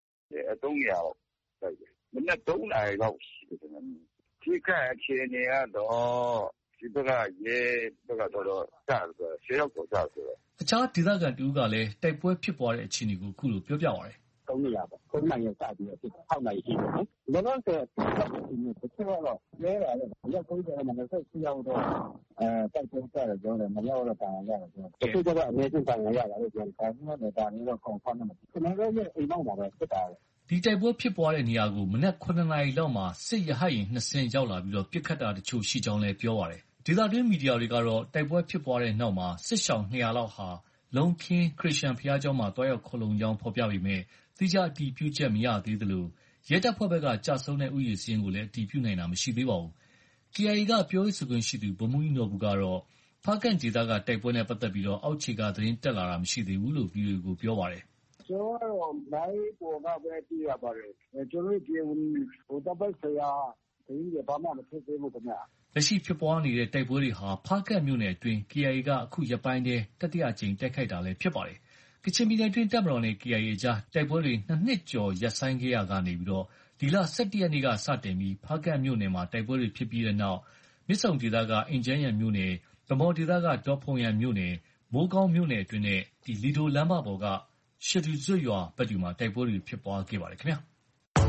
3 နေရာလောက်တိုက်တယ်။မနက်3 နာရီလောက်ရှိတယ်။ဒီကအခြေအနေကတော့ဒီဘက်ကရဲဘက်ကတော့ကြားတယ်10 ယောက်တော့ကြားတယ်။အခြားဒေသခံတဦးကလည်းတိုက်ပွဲဖြစ်ပွားတဲ့အခြေအနေကိုခုလိုပြောပြပါတယ်။3 နေရာပေါ့။9 နာရီစပြီးတော့ဖြစ်6 နာရီရှိတယ်နော်။လောလောဆယ်တစ်ချက်တော့လဲတာလေ။ရောက်30နဲ့28ရောက်တော့တိုက်ပွဲကြတယ်ပြောတယ်မရောက်တော့တာရတယ်ပြော။တချို့ကတော့အများကြီးတာရတာလို့ပြောတယ်။ဒါမှမဟုတ်ဒါမျိုးတော့ confirm မဖြစ်ဘူး။ကျွန်တော်တို့ရဲ့အိမ်နောက်မှာပဲဖြစ်တာ။ဒီတိုက်ပွဲဖြစ်ပွားတဲ့နေရာကိုမနက်9 နာရီလောက်မှာစစ်ရဟတ်ယာဉ်2 စင်းရောက်လာပြီးတော့ပစ်ခတ်တာတချို့ရှိကြောင်းလည်းပြောပါတယ်။ဒေသတွင်းမီဒီယာတွေကတော့တိုက်ပွဲဖြစ်ပွားတဲ့နောက်မှာစစ်ရှောင်200 လောက်ဟာလုံးခင်းခရစ်ယာန်ဘုရားကျောင်းမှာတွားရောက်ခိုလှုံကြောင်းဖော်ပြပေမဲ့သီးခြားအတည်ပြုချက်မရသေးသလိုရဲတပ်ဖွဲ့ဘက်ကကြာဆုံးတဲ့ဥယျာဉ်စာရင်းကိုလည်းအတည်ပြုနိုင်တာမရှိသေးပါဘူး။ KIA ကပြောရေးဆိုခွင့်ရှိသူဗိုလ်မှူးကြီးနော်ဘူကတော့ဖားကန့်ဒေသကတိုက်ပွဲနဲ့ပတ်သက်ပြီးအောက်ခြေကသတင်းတက်လာတာမရှိသေးဘူးလို့ VOA ကိုပြောပါတယ်။ကျွန်တော်ကတော့နိုင်ပေါ်ကပဲသိရပါတယ်။ကျွန်တော်ဒီတပ်ဖွဲ့ဆရာဒီဘာမှမဖြစ်သေးဘူးခင်ဗျ။လက်ရှိဖြစ်ပွားနေတဲ့တိုက်ပွဲတွေဟာဖားကန့်မြို့နယ်အတွင်း KIA ကအခုရက်ပိုင်းတည်းတတိယကြိမ်တိုက်ခိုက်တာလည်းဖြစ်ပါတယ်။ကချင်ပြည်နယ်အတွင်းတပ်မတော်နဲ့ KIA အကြားတိုက်ပွဲတွေ2 နှစ်ကျော်ရပ်ဆိုင်းခဲ့ရကနေပြီးဒီလ17 ရက်နေ့ကစတင်ပြီးဖားကန့်မြို့နယ်မှာတိုက်ပွဲတွေဖြစ်ပြီးတဲ့နောက်မြစ်ဆုံဒေသကအင်ဂျန်းယန်မြို့နယ်ဗမော်ဒေသကဒေါ်ဖုန်ယန်မြို့နယ်မိုးကောင်းမြို့နယ်အတွင်းနဲ့လီဒိုလမ်းမပေါ်ကရှဒူဇွတ်ရွာဘက်တွေမှာတိုက်ပွဲတွေဖြစ်ပွားခဲ့ပါတယ်ခင်ဗျာ။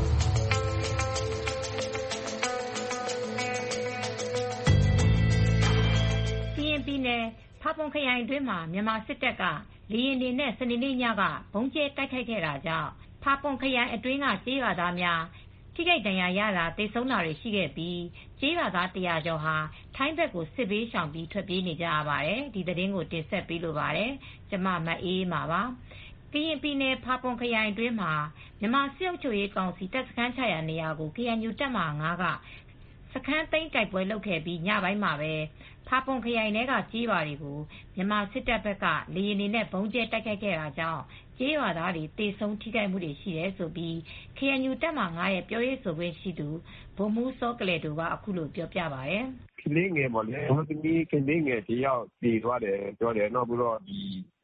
ပြည်နယ်ဖာပွန်ခရိုင်အတွင်းမှာမြန်မာစစ်တပ်ကလေယာဉ်တွေနဲ့စနေနေ့ညကဘုံကျဲတိုက်ခိုက်ခဲ့တာကြောင့်ဖာပွန်ခရိုင်အတွင်းကကျေးရွာသားများထိခိုက်ဒဏ်ရာရတာသေဆုံးတာတွေရှိခဲ့ပြီးကျေးရွာသား100 ကျော်ဟာထိုင်းဘက်ကိုစစ်ဘေးရှောင်ပြီးထွက်ပြေးနေကြရပါတယ်။ဒီသတင်းကိုတင်ဆက်ပေးလိုပါတယ်။ကျမမအေးမာပါ။ကရင်ပြည်နယ်ဖာပွန်ခရိုင်အတွင်းမှာမြန်မာစစ်အုပ်ချုပ်ရေးကောင်စီတပ်စခန်းချရာနေရာကို KNU တပ်မဟာ9ကစခန်းသိမ်းတိုက်ပွဲလုပ်ခဲ့ပြီးညပိုင်းမှာပဲဖာပွန်ခရိုင်ထဲကကြေးရွာတွေကိုမြန်မာစစ်တပ်ဘက်ကလေယာဉ်တွေနဲ့ဘုံကျဲတိုက်ခိုက်ခဲ့တာကြောင့်ကြေးရွာသားတွေတေဆုံးထိခိုက်မှုတွေရှိတယ်လို့ KNU တပ်မဟာ9ရဲ့ပြောရေးဆိုခွင့်ရှိသူဗိုလ်မှူးစောကလေတို့ကအခုလိုပြောပြပါတယ်။ကလေးငယ်ပေါ့လေ။သမီးကလေးငယ်တယောက်တည်သွားတယ်ပြောတယ်။နောက်ပြီးတော့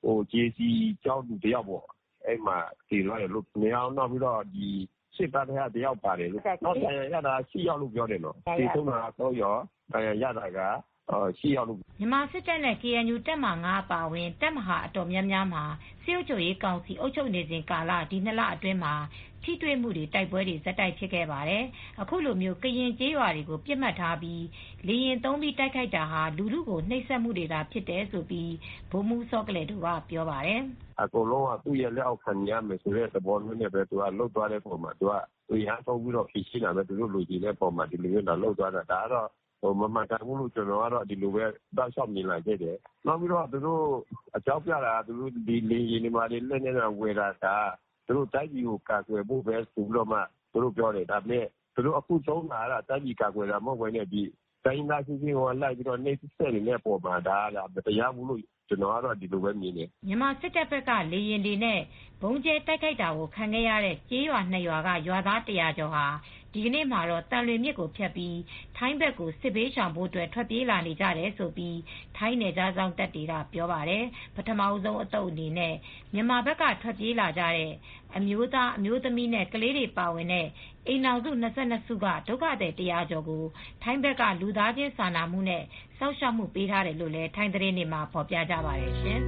JC ကျောင်းသူတယောက်ပေါ့အဲ့မှာတည်သွားတယ်လို့နေအောင်နောက်ပြီးတော့ဒီစစ်သားတွေကတယောက်ပါတယ်လို့နောက်တန်ရတာ6ယောက်လို့ပြောတယ်နော်ဒီဆုံးမှာ3ယောက်တန်ရတာက6ယောက်လို့မြန်မာစစ်တပ်နဲ့ KNU တပ်မ9အပါအဝင်တပ်မဟာအတော်များများမှာစစ်အုပ်ချုပ်ရေးကောင်စီအုပ်ချုပ်နေစဉ်ကာလဒီ2လအတွင်းမှာထိတွေ့မှုတွေတိုက်ပွဲတွေဇက်တိုက်ဖြစ်ခဲ့ပါတယ်။အခုလိုမျိုးကရင်ကျေးရွာတွေကိုပြစ်မှတ်ထားပြီးလေရင်သုံးပြီးတိုက်ခိုက်တာဟာလူထုကိုနှိပ်စက်မှုတွေသာဖြစ်တယ်ဆိုပြီးဗိုလ်မှူးစောကလေတို့ကပြောပါတယ်။အကုန်လုံးကသူ့ရဲ့လက်အောက်ခံရမယ်ဆိုတဲ့သဘောမျိုးနဲ့ပဲသူကလှုပ်သွားတဲ့ပုံမှာသူကရန်ထုတ်ပြီးတော့ဖြစ်ရှိလာတယ်သူတို့လူကြီးတဲ့ပုံမှာဒီလိုမျိုးတော့လှုပ်သွားတာဒါကတော့မမှန်ကန်ဘူးလို့ကျွန်တော်ကတော့ဒီလိုပဲတောက်လျှောက်မြင်လာခဲ့တယ်။နောက်ပြီးတော့သူတို့အကြောင်းပြတာသူတို့ဒီလေရင်တွေမှာလက်နဲ့ဝယ်တာဒါသူတို့တိုက်ကြီးကိုကာကွယ်ဖို့ပဲဆိုပြီးတော့မှသူတို့ပြောတယ်ဒါပေမဲ့သူတို့အခုသုံးတာကတိုက်ကြီးကာကွယ်တာမဟုတ်ဘဲနဲ့ဒီတိုင်းသားချင်းချင်းကိုလိုက်ပြီးတော့နေဆက်နေတဲ့ပုံမှာဒါကတရားဘူးလို့ကျွန်တော်ကတော့ဒီလိုပဲမြင်တယ်မြန်မာစစ်တပ်ဘက်ကလေရင်တွေနဲ့ဘုံကျဲတိုက်ခိုက်တာကိုခံခဲ့ရတဲ့ကျေးရွာ2ရွာကရွာသား100ကျော်ဟာဒီကနေ့မှာတော့တန်လွင်မြစ်ကိုဖြတ်ပြီးထိုင်းဘက်ကိုစစ်ဘေးရှောင်ဖို့အတွက်ထွက်ပြေးလာနေကြတယ်ဆိုပြီးထိုင်းနယ်ခြားစောင့်တပ်တွေကပြောပါတယ်ပထမဦးဆုံးအတုပ်အနေနဲ့မြန်မာဘက်ကထွက်ပြေးလာကြတဲ့အမျိုးသားအမျိုးသမီးနဲ့ကလေးတွေပါဝင်တဲ့အိမ်နောက်စု22စုကဒုက္ခသည်100ကျော်ကိုထိုင်းဘက်ကလူသားချင်းစာနာမှုနဲ့စောင့်ရှောက်မှုပေးထားတယ်လို့လည်းထိုင်းသတင်းတွေမှာဖော်ပြကြပါတယ်ရှင်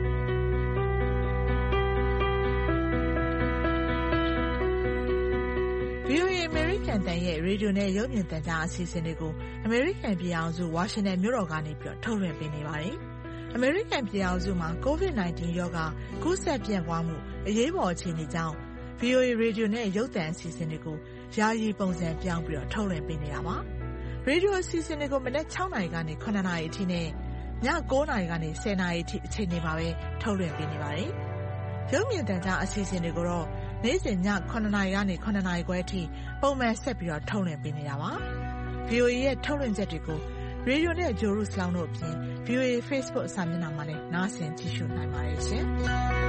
VOA အမေရိကန်တန်ရဲ့ရေဒီယိုနဲ့ရုပ်မြင်သံကြားအစီအစဉ်တွေကိုအမေရိကန်ပြည်အောင်စုဝါရှင်တန်မြို့တော်ကနေထုတ်လွှင့်ပေးနေပါတယ်။အမေရိကန်ပြည်အောင်စုမှာ COVID-19 ရောဂါကူးစက်ပြန့်ပွားမှုအရေးပေါ်အခြေအနေကြောင့် VOA ရေဒီယိုနဲ့ရုပ်သံအစီအစဉ်တွေကိုယာယီပုံစံပြောင်းပြီးထုတ်လွှင့်ပေးနေတာပါ။ရေဒီယိုအစီအစဉ်တွေကိုမနက်6နာရီကနေ9နာရီအထိနဲ့ည9နာရီကနေ10နာရီအထိအချိန်တွေမှာပဲထုတ်လွှင့်ပေးနေပါတယ်။ရုပ်မြင်သံကြားအစီအစဉ်တွေကိုတော့နေ့စဉ်ည9နာရီကနေ9နာရီခွဲအထိပုံမှန်ဆက်ပြီးထုတ်လွှင့်ပေးနေတာပါ။ VOA ရဲ့ထုတ်လွှင့်ချက်တွေကိုရေဒီယိုနဲ့ဂျိုရုစလောင်းတို့အပြင် VOA Facebook အစာမျက်နှာမှာလည်းနားဆင်ကြည့်ရှုနိုင်ပါတယ်ရှင်။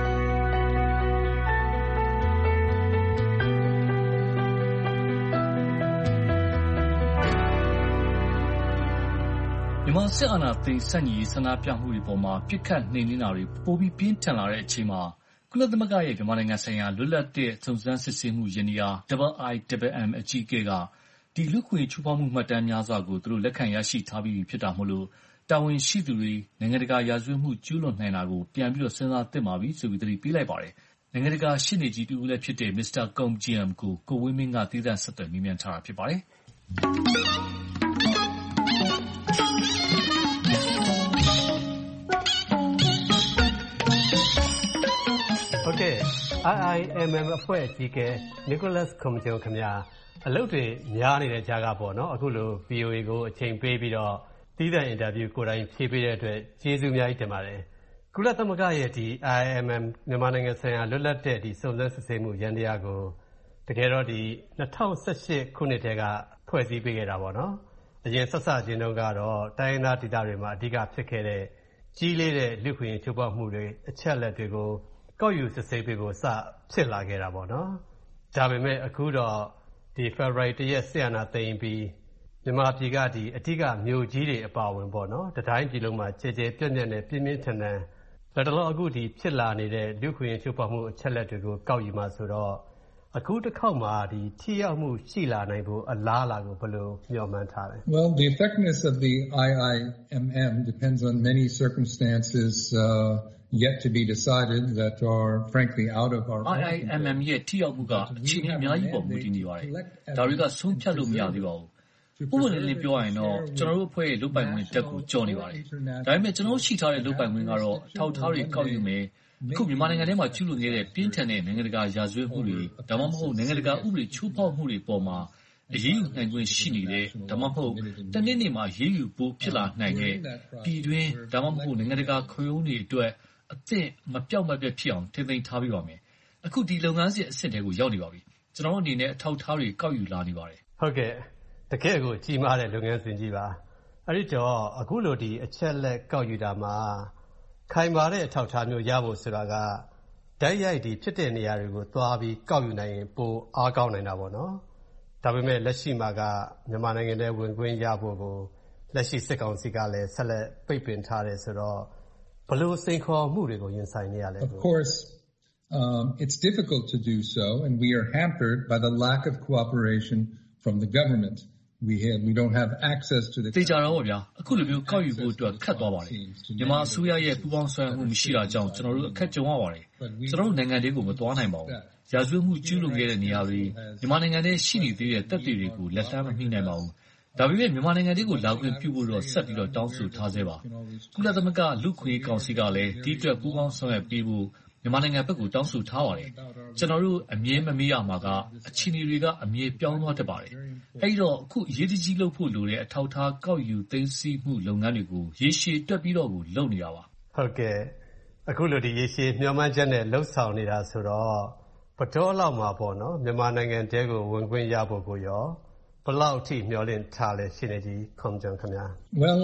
မြန်မာစစ်အာဏာသိမ်းဆန့်ကျင်ရေးဆန္ဒပြမှုတွေပေါ်မှာပြစ်ခတ်နှိမ်နင်းတာတွေပိုပြီးပြင်းထန်လာတဲ့အချိန်မှာကုလသမဂ္ဂရဲ့မြန်မာနိုင်ငံဆိုင်ရာလွတ်လပ်တဲ့စုံစမ်းစစ်ဆေးမှုယန္တရား IIMM အကြီးအကဲကဒီလူ့ခွင့်ချိုးဖောက်မှုမှတ်တမ်းများစွာကိုသူတို့လက်ခံရရှိထားပြီးဖြစ်တာမို့လို့တာဝန်ရှိသူတွေနိုင်ငံတကာရာဇဝတ်မှုကျူးလွန်နိုင်တာကိုပြန်ပြီးစဉ်းစားသင့်ပါပြီဆိုပြီးသတိပေးလိုက်ပါတယ်။နိုင်ငံတကာရှေ့နေကြီးတူဦးလည်းဖြစ်တဲ့ Mr. Kong Jian ကိုဝင်းမင်းကသီးသန့်ဆက်သွယ်မေးမြန်းထားတာဖြစ်ပါတယ်။ဟုတ်ကဲ့ IIMM အဖွဲ့အကြီးအကဲ Nicholas Koumjian ခင်ဗျာအလုပ်တွေများနေတဲ့ကြားကပေါ့နော်အခုလို VOA ကိုအချိန်ပေးပြီးတော့သီးသန့်အင်တာဗျူးကိုယ်တိုင်ဖြေပေးတဲ့အတွက်ကျေးဇူးအများကြီးတင်ပါတယ်ကုလသမဂ္ဂရဲ့ဒီ IIMM မြန်မာနိုင်ငံဆိုင်ရာလွတ်လပ်တဲ့ဒီစုံစမ်းစစ်ဆေးမှုယန္တရားကိုတကယ်တော့ဒီ2018ခုနှစ်တည်းကဖွဲ့စည်းပေးခဲ့တာပေါ့နော်အရင်ဆက်စချင်းတုန်းကတော့တိုင်းရင်းသားဒေသတွေမှာအဓိကဖြစ်ခဲ့တဲ့ကြီးလေးတဲ့လူ့ခွင့်ချိုးဖောက်မှုတွေအချက်အလက်တွေကိုကောက်ယူစစ်ဆေးပေးဖို့စဖြစ်လာခဲ့တာပေါ့နော်ဒါပေမဲ့အခုတော့ဒီ February 1ရက်စစ်အာဏာသိမ်းပြီးမြန်မာပြည်ကဒီအဓိကမြို့ကြီးတွေအပါအဝင်ပေါ့နော်တတိုင်းပြည်လုံးမှာကြဲကြဲပြန့်ပြန့်နဲ့ပြင်းပြင်းထန်ထန်လက်တလောအခုဒီဖြစ်လာနေတဲ့လူ့ခွင့်ချိုးဖောက်မှုအချက်အလက်တွေကိုကောက်ယူမှဆိုတော့အခုတစ်ခေါက်မှာဒီထိရောက်မှုရှိလာနိုင်ဖို့အလားအလာကိုဘယ်လိုမျှော်မှန်းထားလဲ Well, the effectiveness of the IIMM depends on many circumstances yet to be decided that are frankly out of our IIMM ရဲ့ထိရောက်မှုကအခြေအနေအများကြီးပေါ်မူတည်နေပါတယ်ဒါတွေကဆုံးဖြတ်လို့မရသေးပါဘူးဥပမာနဲ့ပြောရရင်တော့ကျွန်တော်တို့အဖွဲ့ရဲ့လုပ်ပိုင်ခွင့်တက်ကိုကြော်နေပါတယ်ဒါပေမဲ့ကျွန်တော်ရှိထားတဲ့လုပ်ပိုင်ခွင့်ကတော့ထောက်ထားတွေကောက်ယူမယ်အခုမြန်မာနိုင်ငံထဲမှာကျူးလွန်ခဲ့တဲ့ပြင်းထန်တဲ့နိုင်ငံတကာရာဇဝတ်မှုတွေဒါမှမဟုတ်နိုင်ငံတကာဥပဒေချိုးဖောက်မှုတွေပေါ်မှာအရေးယူနိုင်ခွင့်ရှိနေတဲ့ဒါမှမဟုတ်တနေ့နေ့မှာရေးယူဖို့ဖြစ်လာနိုင်တဲ့ပြည်တွင်းဒါမှမဟုတ်နိုင်ငံတကာခွင့်ရုံးတွေအတွက်အသင့်မပြောက်မပြတ်ဖြစ်အောင်ထိန်းသိမ်းထားပေးပါမယ်အခုဒီလုပ်ငန်းစဉ်အဆင့်တွေကိုရောက်နေပါပြီကျွန်တော်တို့အနေနဲ့အထောက်ထားတွေကောက်ယူလာနေပါတယ်ဟုတ်ကဲ့တကယ်ကိုကြီးမားတဲ့လုပ်ငန်းစဉ်ကြီးပါအဲ့ဒီတော့အခုလိုဒီအချက်လက်ကောက်ယူတာမှာခိုင်မာတဲ့အထောက်ထားမျိုးရဖို့ဆိုတာကဓာတ်ရိုက်ဒီဖြစ်တဲ့နေရာတွေကိုသွားပြီးကောက်ယူနိုင်ရင်ပိုအားကောင်းနိုင်တာပေါ့နော်ဒါပေမဲ့လက်ရှိမှာကမြန်မာနိုင်ငံထဲဝင်ခွင့်ရဖို့ကိုလက်ရှိစစ်ကောင်စီကလည်းဆက်လက်ပိတ်ပင်ထားတယ်ဆိုတော့ဘယ်လိုစိန်ခေါ်မှုတွေကိုရင်ဆိုင်နေရလဲ Of course, it's difficult to do so, and we are hampered by the lack of cooperation from the government. We don't have access to the တေချာတော့ဗျာအခုလိုမျိုးကောက်ယူဖို့အတွက်ခက်သွားပါတယ်မြန်မာအစိုးရရဲ့ပူးပေါင်းဆောင်ရွက်မှုမရှိတာကြောင့်ကျွန်တော်တို့အခက်ကြုံရပါတယ်ကျွန်တော်တို့နိုင်ငံတွေကိုမသွားနိုင်ပါဘူးရာဇဝတ်မှုကျူးလွန်ခဲ့တဲ့နေရာတွေမြန်မာနိုင်ငံထဲရှိနေသေးတဲ့တပ်တွေကိုလက်လှမ်းမမိနိုင်ပါဘူးဒါပေမဲ့မြန်မာနိုင်ငံတွေကိုလာခွင့်ပြုဖို့တော့ဆက်ပြီးတော့တောင်းဆိုထားသေးပါကုလသမဂ္ဂလူ့ခွင့်ကောင်စီကလည်းဒီအတွက်ပူးပေါင်းဆောင်ရွက်ပေးဖို့မြန်မာနိုင်ငံဘက်ကိုတောင်းဆိုထားပါတယ်ကျွန်တော်တို့အမြဲမမေ့ရမှာကအခြေအနေတွေကအမြဲပြောင်းသွားတတ်ပါတယ်အဲ့တော့အခုအရေးကြီးလုပ်ဖို့လိုတဲ့အထောက်ထားကောက်ယူသိမ်းဆည်းမှုလုပ်ငန်းတွေကိုရေရှည်တွက်ပြီးတော့ကိုလုပ်နေတာပါဟုတ်ကဲ့အခုလိုဒီရေရှည်မျှော်မှန်းချက်နဲ့လှုပ်ဆောင်နေတာဆိုတော့ဘယ်တော့လောက်မှာပေါ့နော်မြန်မာနိုင်ငံတဲကိုဝင်ခွင့်ရဖို့ကိုရောဘယ်လောက်ထိမျှော်လင့်ထားလဲရှင်းနေကြီးခွန်ဂျွန်ခင်ဗျာ Well,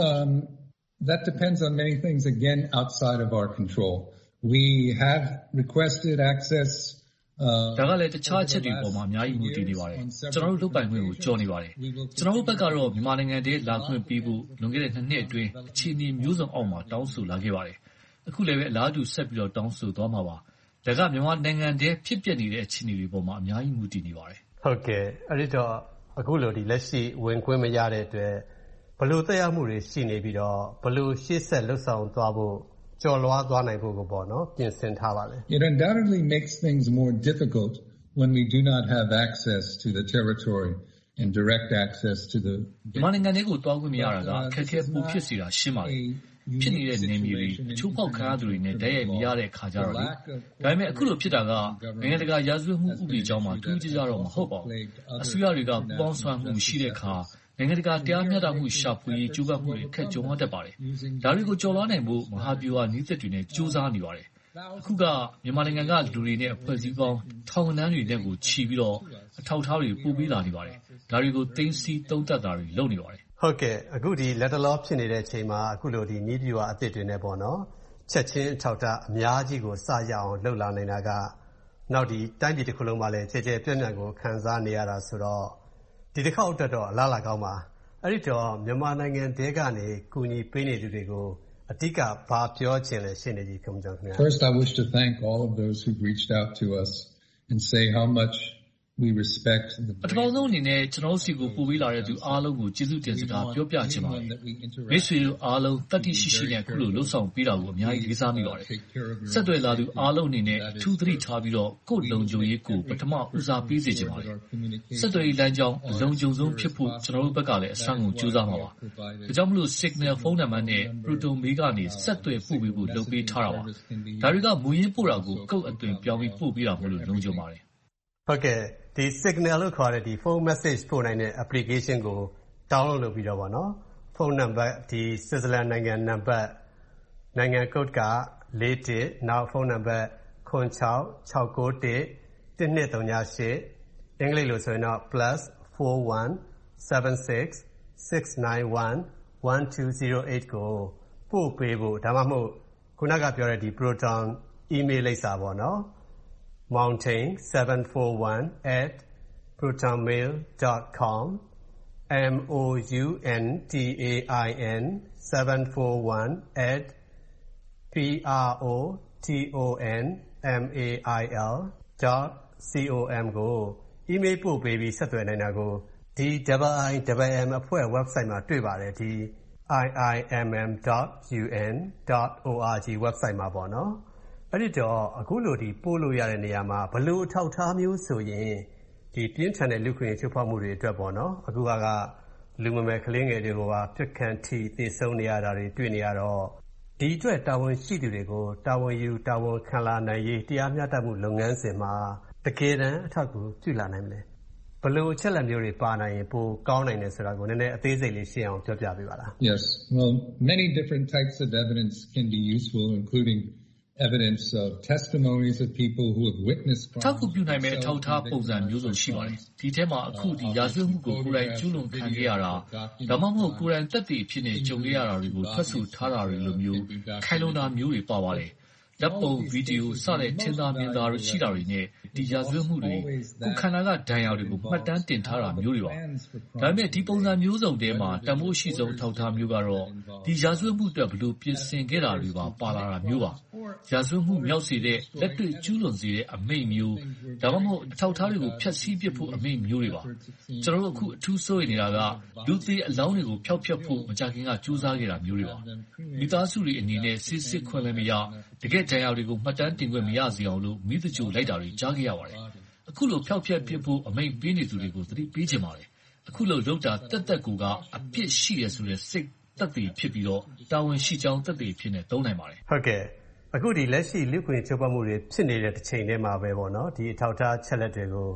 that depends on many things again outside of our control. We have requested access ဒါကလည်းတခြားချက်တွေပေါ်မှာအများကြီးမူတည်နေပါတယ်ကျွန်တော်တို့လုပ်ပိုင်ခွင့်ကိုကြော်နေပါတယ်ကျွန်တော်တို့ဘက်ကတော့မြန်မာနိုင်ငံတည်းလာခွင့်ပေးဖို့လွန်ခဲ့တဲ့2နှစ်အတွင်းအခြေအနေမျိုးစုံအောက်မှာတောင်းဆိုလာခဲ့ပါတယ်အခုလည်းပဲအလားတူဆက်ပြီးတော့တောင်းဆိုသွားမှာပါဒါကမြန်မာနိုင်ငံတည်းဖြစ်ပျက်နေတဲ့အခြေအနေတွေပေါ်မှာအများကြီးမူတည်နေပါတယ်ဟုတ်ကဲ့အဲ့ဒီတော့အခုလိုဒီလက်ရှိဝင်ခွင့်မရတဲ့အတွက်ဘယ်လိုသက်ရောက်မှုတွေရှိနေပြီးတော့ဘယ်လိုရှေ့ဆက်လှုပ်ဆောင်သွားဖို့ကျော်လွှားသွားနိုင်ဖို့ကိုပေါ့နော်ပြင်ဆင်ထားပါလေ It undoubtedly makes things more difficult when we do not have access to the territory and direct access to the မြန်မာနိုင်ငံတွေကိုတွားခွင့်မရတာကအခက်အခဲပိုဖြစ်စေတာရှင်းပါတယ်ဖြစ်နေတဲ့နေမျိုးတွေအချို့ပေါက်ခါသူတွေနဲ့တည်းရဲ့မရတဲ့ခါကြတော့လေဒါပေမဲ့အခုလိုဖြစ်တာကနိုင်ငံတကာရာဇဝတ်မှုဥပဒေကြောင်းမှာတူးကြတော့မဟုတ်ပါဘူးအစိုးရတွေကပူးပေါင်းဆောင်မှုမရှိတဲ့အခါနိုင်ငံတကာတရားမျှတမှုရှာဖွေရေးကြိုးပမ်းမှုတွေအခက်ကြုံရတတ်ပါတယ်ဒါတွေကိုကျော်လွှားနိုင်ဖို့မဟာဗျူဟာနည်းသစ်တွေနဲ့ကြိုးစားနေပါတယ်အခုကမြန်မာနိုင်ငံကလူတွေနဲ့အဖွဲ့အစည်းပေါင်းထောင်ဂဏန်းတွေနဲ့ကိုချီပြီးတော့အထောက်အထားတွေပို့ပေးလာနေပါတယ်ဒါတွေကိုသိမ်းဆည်းသုံးသပ်တာတွေလုပ်နေပါတယ်ဟုတ်ကဲ့အခုဒီလက်တလောဖြစ်နေတဲ့အချိန်မှာအခုလိုဒီနည်းဗျူဟာအသစ်တွေနဲ့ပေါ့နော်ချက်ချင်းအထောက်အထားအများကြီးကိုစရအောင်လှုပ်လာနေတာကနောက်ဒီတိုင်းပြည်တစ်ခုလုံးမှာလည်းခြေခြေပြန့်ပြန့်ကိုခံစားနေရတာဆိုတော့ဒီတစ်ခေါက်တက်တော့အလားလာကောင်းပါအဲ့ဒီတော့မြန်မာနိုင်ငံတဲကနေကူညီပေးနေသူတွေကိုအတိကဘာပြောချင်လဲရှင်းနေကြီးခွန်ဂျွန်ခင်ဗျာ First, I wish to thank all of those who've reached out to us and say how much we respect the ပထမဆုံးအနေနဲ့ကျွန်တော်စီကိုပို့ပေးလာတဲ့သူအားလုံးကိုကျေးဇူးတင်စကားပြောပြချင်ပါတယ်မိတ်ဆွေတို့အားလုံးတတိရှိရှိနဲ့အခုလိုလှုပ်ဆောင်ပေးတာကိုအများကြီးလေးစားမိပါတယ်ဆက်သွယ်လာသူအားလုံးအနေနဲ့အထူးသတိထားပြီးတော့ကိုယ်လုံခြုံရေးကိုပထမဦးစားပေးစေချင်ပါတယ်ဆက်သွယ်ရေးလမ်းကြောင်းအလုံးစုံဆုံးဖြစ်ဖို့ကျွန်တော်တို့ဘက်ကလည်းအဆန်းကိုကြိုးစားမှာပါဒါကြောင့်မလို့ Signal ဖုန်းနံပါတ်နဲ့ Proton Mail ကနေဆက်သွယ်ပို့ပေးဖို့လုပ်ပေးထားတာပါဒါတွေကမူရင်းပို့တာကိုကုတ်အသွင်ပြောင်းပြီးပို့ပေးတာမလို့လုံခြုံပါတယ်ဟုတ်ကဲ့ဒီ Signal လို့ခေါ်တဲ့ဒီ phone message ပို့နိုင်တဲ့ application ကို download လုပ်ပြီးတော့ပေါ့နော်ဖုန်းနံပါတ်ဒီ Switzerland နိုင်ငံနံပါတ်နိုင်ငံ code က41နောက်ဖုန်းနံပါတ်9669112338အင်္ဂလိပ်လို့ဆိုရင်တော့ +417669112008ကိုပို့ပေးဖို့ဒါမှမဟုတ်ခုနကပြောတဲ့ဒီ Proton email လိပ်စာပေါ့နော်mountain741@protonmail.com mountain741@protonmail.com ကို email ပို့ပေးပြီးဆက်သွယ်နိုင်တာကိုဒီ IIMM အဖွဲ့ website မှာတွေ့ပါတယ်ဒီ iimm.un.org website မှာပေါ့နော်အဲ့ဒီတော့အခုလိုဒီပို့လို့ရတဲ့နေရာမှာဘလို့အထောက်ထားမျိုးဆိုရင်ဒီပြင်းထန်တဲ့လူခွင့်ချိုးဖောက်မှုတွေအတွက်ပေါ့နော်အခုကလူမမယ်ကလေးငယ်တွေကိုပါပြစ်ခန့်ထိသေဆုံးနေရတာတွေတွေ့နေရတော့ဒီအတွက်တာဝန်ရှိသူတွေကိုတာဝန်ယူတာဝန်ခံလာနိုင်ရေးတရားမျှတမှုလုပ်ငန်းစဉ်မှာတကယ်တမ်းအထောက်အကူပြုလာနိုင်မလဲဘလို့အချက်လက်မျိုးတွေပါနိုင်ရင်ပိုကောင်းနိုင်တယ်ဆိုတာကိုနည်းနည်းအသေးစိတ်လေးရှင်းအောင်ပြောပြပေးပါလား Yes, well, many different types of evidence can be useful, including evidence of testimonies of people who have witnessed crimes. ထောက်ကူပြုနိုင်မဲ့အထောက်အထားပုံစံမျိုးစုံရှိပါတယ်ဒီထဲမှာအခုဒီရာဇဝတ်မှုကိုကိုယ်တိုင်ကျူးလွန်ခံခဲ့ရတာဒါမှမဟုတ်ကိုယ်တိုင်သက်သေဖြစ်နေကြုံခဲ့ရတာတွေကိုဖတ်ဆိုထားတာတွေလိုမျိုးခိုင်လုံတာမျိုးတွေပါပါတယ်လက်ပုံဗီဒီယိုစတဲ့ထင်သာမြင်သာရှိတာတွေနဲ့ဒီရာဇဝတ်မှုတွေကိုခန္ဓာကဒဏ်ရာတွေကိုမှတ်တမ်းတင်ထားတာမျိုးတွေပါဒါပေမဲ့ဒီပုံစံမျိုးစုံတဲမှာတမိုးရှိဆုံးထောက်ထားမျိုးကတော့ဒီရာဇဝတ်မှုအတွက်ဘယ်လိုပြင်ဆင်ခဲ့တာတွေပါလာတာမျိုးပါရာဇဝတ်မှုမြောက်စေတဲ့လက်တွေ့ကျူးလွန်စေတဲ့အမိန့်မျိုးဒါမှမဟုတ်ထောက်ထားတွေကိုဖျက်ဆီးပစ်ဖို့အမိန့်မျိုးတွေပါကျွန်တော်တို့အခုအထူးစိုးရိမ်နေတာကလူသေးအလောင်းတွေကိုဖျောက်ဖျက်ဖို့မကြခင်ကကြိုးစားခဲ့တာမျိုးတွေပါမိသားစုတွေအနေနဲ့စစ်ခွင့်လည်းမရတကယ်ဒဏ်ရာတွေကိုမှတ်တမ်းတင်ခွင့်မရစေအောင်လို့မိသကြိုလိုက်တာတွေကြားခဲ့ရပါတယ်အခုလိုဖျောက်ဖျက်ပစ်ဖို့အမိန့်ပေးနေသူတွေကိုသတိပေးချင်ပါတယ်အခုလိုလုပ်တာတက်ကူကအပြစ်ရှိရဆိုတဲ့စိတ်သက်သေဖြစ်ပြီးတော့တာဝန်ရှိကြောင်းသက်သေဖြစ်နေသုံးနိုင်ပါတယ်ဟုတ်ကဲ့အခုဒီလက်ရှိလူ့ခွင့်ချိုးဖောက်မှုတွေဖြစ်နေတဲ့တစ်ချိန်တည်းမှာပဲပေါ့နော်ဒီအထောက်အထားချက်လက်တွေကို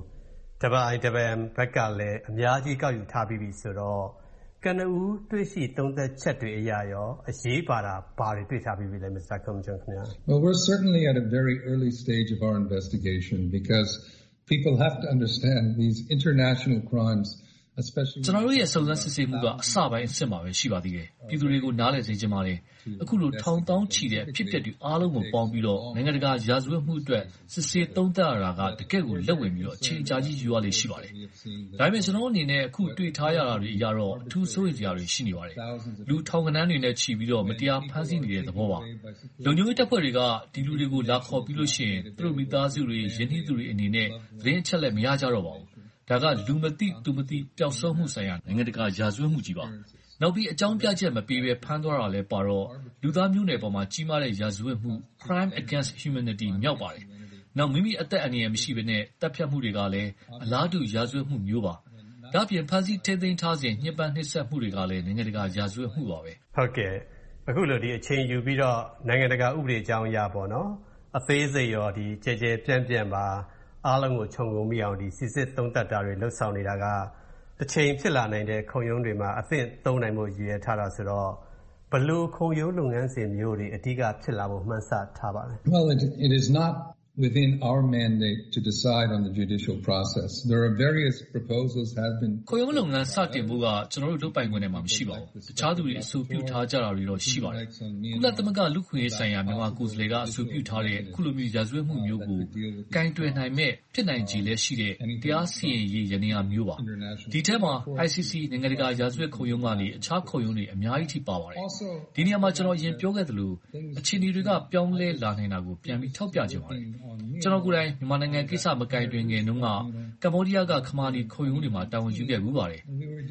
IIMM ဘက်ကလည်းအများကြီးကောက်ယူထားပြီးပြီဆိုတော့ကနဦးတွေ့ရှိသုံးသက်ချက်တွေအရာရောအရေးပါတာဘာတွေတွေ့ထားပြီးပြီလဲ Mr. Khomchong ခင်ဗျာ Well, we're certainly at a very early stage of our investigation because people have to understand these international crimes ကျွန်တော်တို့ရဲ့စုံစမ်းစစ်ဆေးမှုကအစပိုင်းအစစ်မှာပဲရှိပါသေးတယ်ပြည်သူတွေကိုနားလည်စေချင်ပါတယ်အခုလိုထောင်တောင်းချီတဲ့ဖြစ်ပျက်တွေအားလုံးကိုပေါင်းပြီးတော့နိုင်ငံတကာရာဇဝတ်မှုအတွက်စစ်ဆေးသုံးသပ်ရတာကတကယ့်ကိုလက်ဝင်ပြီးတော့အချိန်ကြာကြီးယူရလေရှိပါတယ်ဒါပေမဲ့ကျွန်တော်အနေနဲ့အခုတွေ့ထားရတာတွေအရတော့အထူးစိုးရိမ်စရာတွေရှိနေပါတယ်လူထောင်ကနန်းတွေနဲ့ချီပြီးတော့မတရားဖမ်းဆီးနေတဲ့သဘောပါလုံခြုံရေးတပ်ဖွဲ့တွေကဒီလူတွေကိုလာခေါ်ပြီးလို့ရှိရင်သူတို့မိသားစုတွေရင်းနှီးသူတွေအနေနဲ့သတင်းအချက်လက်မရကြတော့ပါဘူးဒါကလူမသိသူမသိပျောက်ဆုံးမှုဆိုင်ရာနိုင်ငံတကာရာဇဝတ်မှုကြီးပါနောက်ပြီးအကြောင်းပြချက်မပေးဘဲဖမ်းသွားတာလည်းပါတော့လူသားမျိုးနွယ်ပေါ်မှာကြီးမားတဲ့ရာဇဝတ်မှု crime against humanity မြောက်ပါတယ်နောက်မိမိအသက်အန္တရာယ်မရှိဘဲနဲ့တပ်ဖြတ်မှုတွေကလည်းအလားတူရာဇဝတ်မှုမျိုးပါဒါပြင်ဖမ်းဆီးထိန်းသိမ်းထားစဉ်ညှဉ်းပန်းနှိပ်စက်မှုတွေကလည်းနိုင်ငံတကာရာဇဝတ်မှုပါပဲဟုတ်ကဲ့အခုလိုဒီအချိန်ယူပြီးတော့နိုင်ငံတကာဥပဒေအကြောင်းအရာပေါ့နော်အသေးစိတ်ရောဒီကြဲကြဲပြန့်ပါအားလုံးကိုခြုံငုံမိအောင်ဒီစစ်သုံးသပ်တာတွေလှုပ်ဆောင်နေတာကတစ်ချိန်ဖြစ်လာနိုင်တဲ့ခုံရုံးတွေမှာအသင့်သုံးနိုင်မှုရည်ရထားတာဆိုတော့ဘလို့ခုံရုံးလုပ်ငန်းစဉ်မျိုးတွေအဓိကဖြစ်လာဖို့မှန်းဆထားပါလဲ Well, it is not within our mandate to decide on the judicial process. There are various proposals have been ခုံရုံးလုပ်ငန်းစတင်ဖို့ကကျွန်တော်တို့လုပ်ပိုင်ခွင့်နဲ့မှမရှိပါဘူးတခြားသူတွေအဆိုပြုထားကြတာတွေတော့ရှိပါတယ်ကုလသမဂ္ဂလူ့ခွင့်ရေးဆိုင်ရာမြန်မာကိုယ်စားလှယ်ကအဆိုပြုထားတဲ့ခုလိုမျိုးရာဇဝတ်မှုမျိုးကိုကင်တွယ်နိုင်မဲ့ဖြစ်နိုင်ခြေလည်းရှိတဲ့တရားစီရင်ရေးရနေရာမျိုးပါဒီထက်မှာ ICC နိုင်ငံတကာရာဇဝတ်ခုံရုံးကနေအခြားခုံရုံးတွေအများကြီးထိပါပါတယ်ဒီနေရာမှာကျွန်တော်အရင်ပြောခဲ့သလိုအခြေအနေတွေကပြောင်းလဲလာနိုင်တာကိုပြန်ပြီးထောက်ပြချင်ပါတယ်ကျွန်တော်ကိုယ်တိုင်မြန်မာနိုင်ငံကိစ္စမကင်တွင်ခင်တုန်းကကမ္ဘောဒီးယားကခမာနီခုံရုံးတွေမှာတာဝန်ယူခဲ့မှုပါတယ်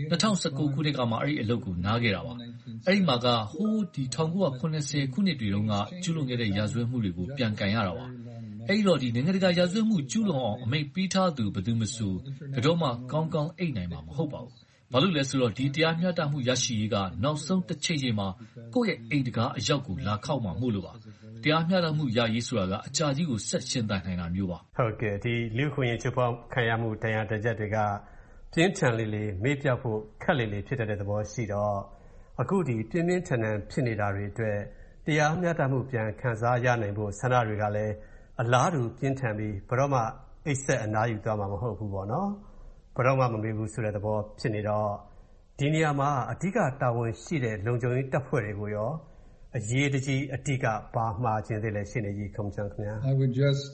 2019ခုနှစ်ကမှအဲ့ဒီအလုပ်ကိုနားခဲ့တာပါအဲ့ဒီမှာကဟိုးဒီ1980ခုနှစ်တွေတုန်းကကျူးလွန်ခဲ့တဲ့ရာဇဝတ်မှုတွေကိုပြန်ကန်ရတာပါအဲ့ဒီတော့ဒီနိုင်ငံတကာရာဇဝတ်မှုကျူးလွန်အောင်အမိန့်ပေးထားသူဘယ်သူမှတော့မှကောင်းကောင်းအိတ်နိုင်မှာမဟုတ်ပါဘူးဘာလို့လဲဆိုတော့ဒီတရားမျှတမှုရရှိရေးကနောက်ဆုံးတစ်ချိန်ချိန်မှာကိုယ့်ရဲ့အိမ်တကားအရောက်ကိုလာခောက်မှာမို့လို့ပါတရားမျှတမှုရရေးဆိုတာကအကြာကြီးကိုဆက်ရှင်းသန်နိုင်တာမျိုးပါဟုတ်ကဲ့ဒီလူခွင့်ရေးချုပ်ဖောက်ခံရမှုတရားတကြက်တွေကပြင်းထန်လေးမေ့ပြောက်ဖို့ခက်လေးဖြစ်တဲ့သဘောရှိတော့အခုဒီပြင်းပြင်းထန်ထန်ဖြစ်နေတာတွေအတွက်တရားမျှတမှုပြန်ခံစားရနိုင်ဖို့ဆန္ဒတွေကလည်းအလားတူပြင်းထန်ပြီးဘယ်တော့မှအိတ်ဆက်အနားယူသွားမှာမဟုတ်ဘူးပေါ့နော်ဘယ်တော့မှမမေ့ဘူးဆိုတဲ့သဘောဖြစ်နေတော့ဒီနေရာမှာအဓိကတာဝန်ရှိတဲ့လုံခြုံရေးတပ်ဖွဲ့တွေကိုရောအရေးတကြီးအဓိကပါမှားခြင်းတွေလည်းရှိနေကြီးခုံချန်ခင်ဗျာ I would just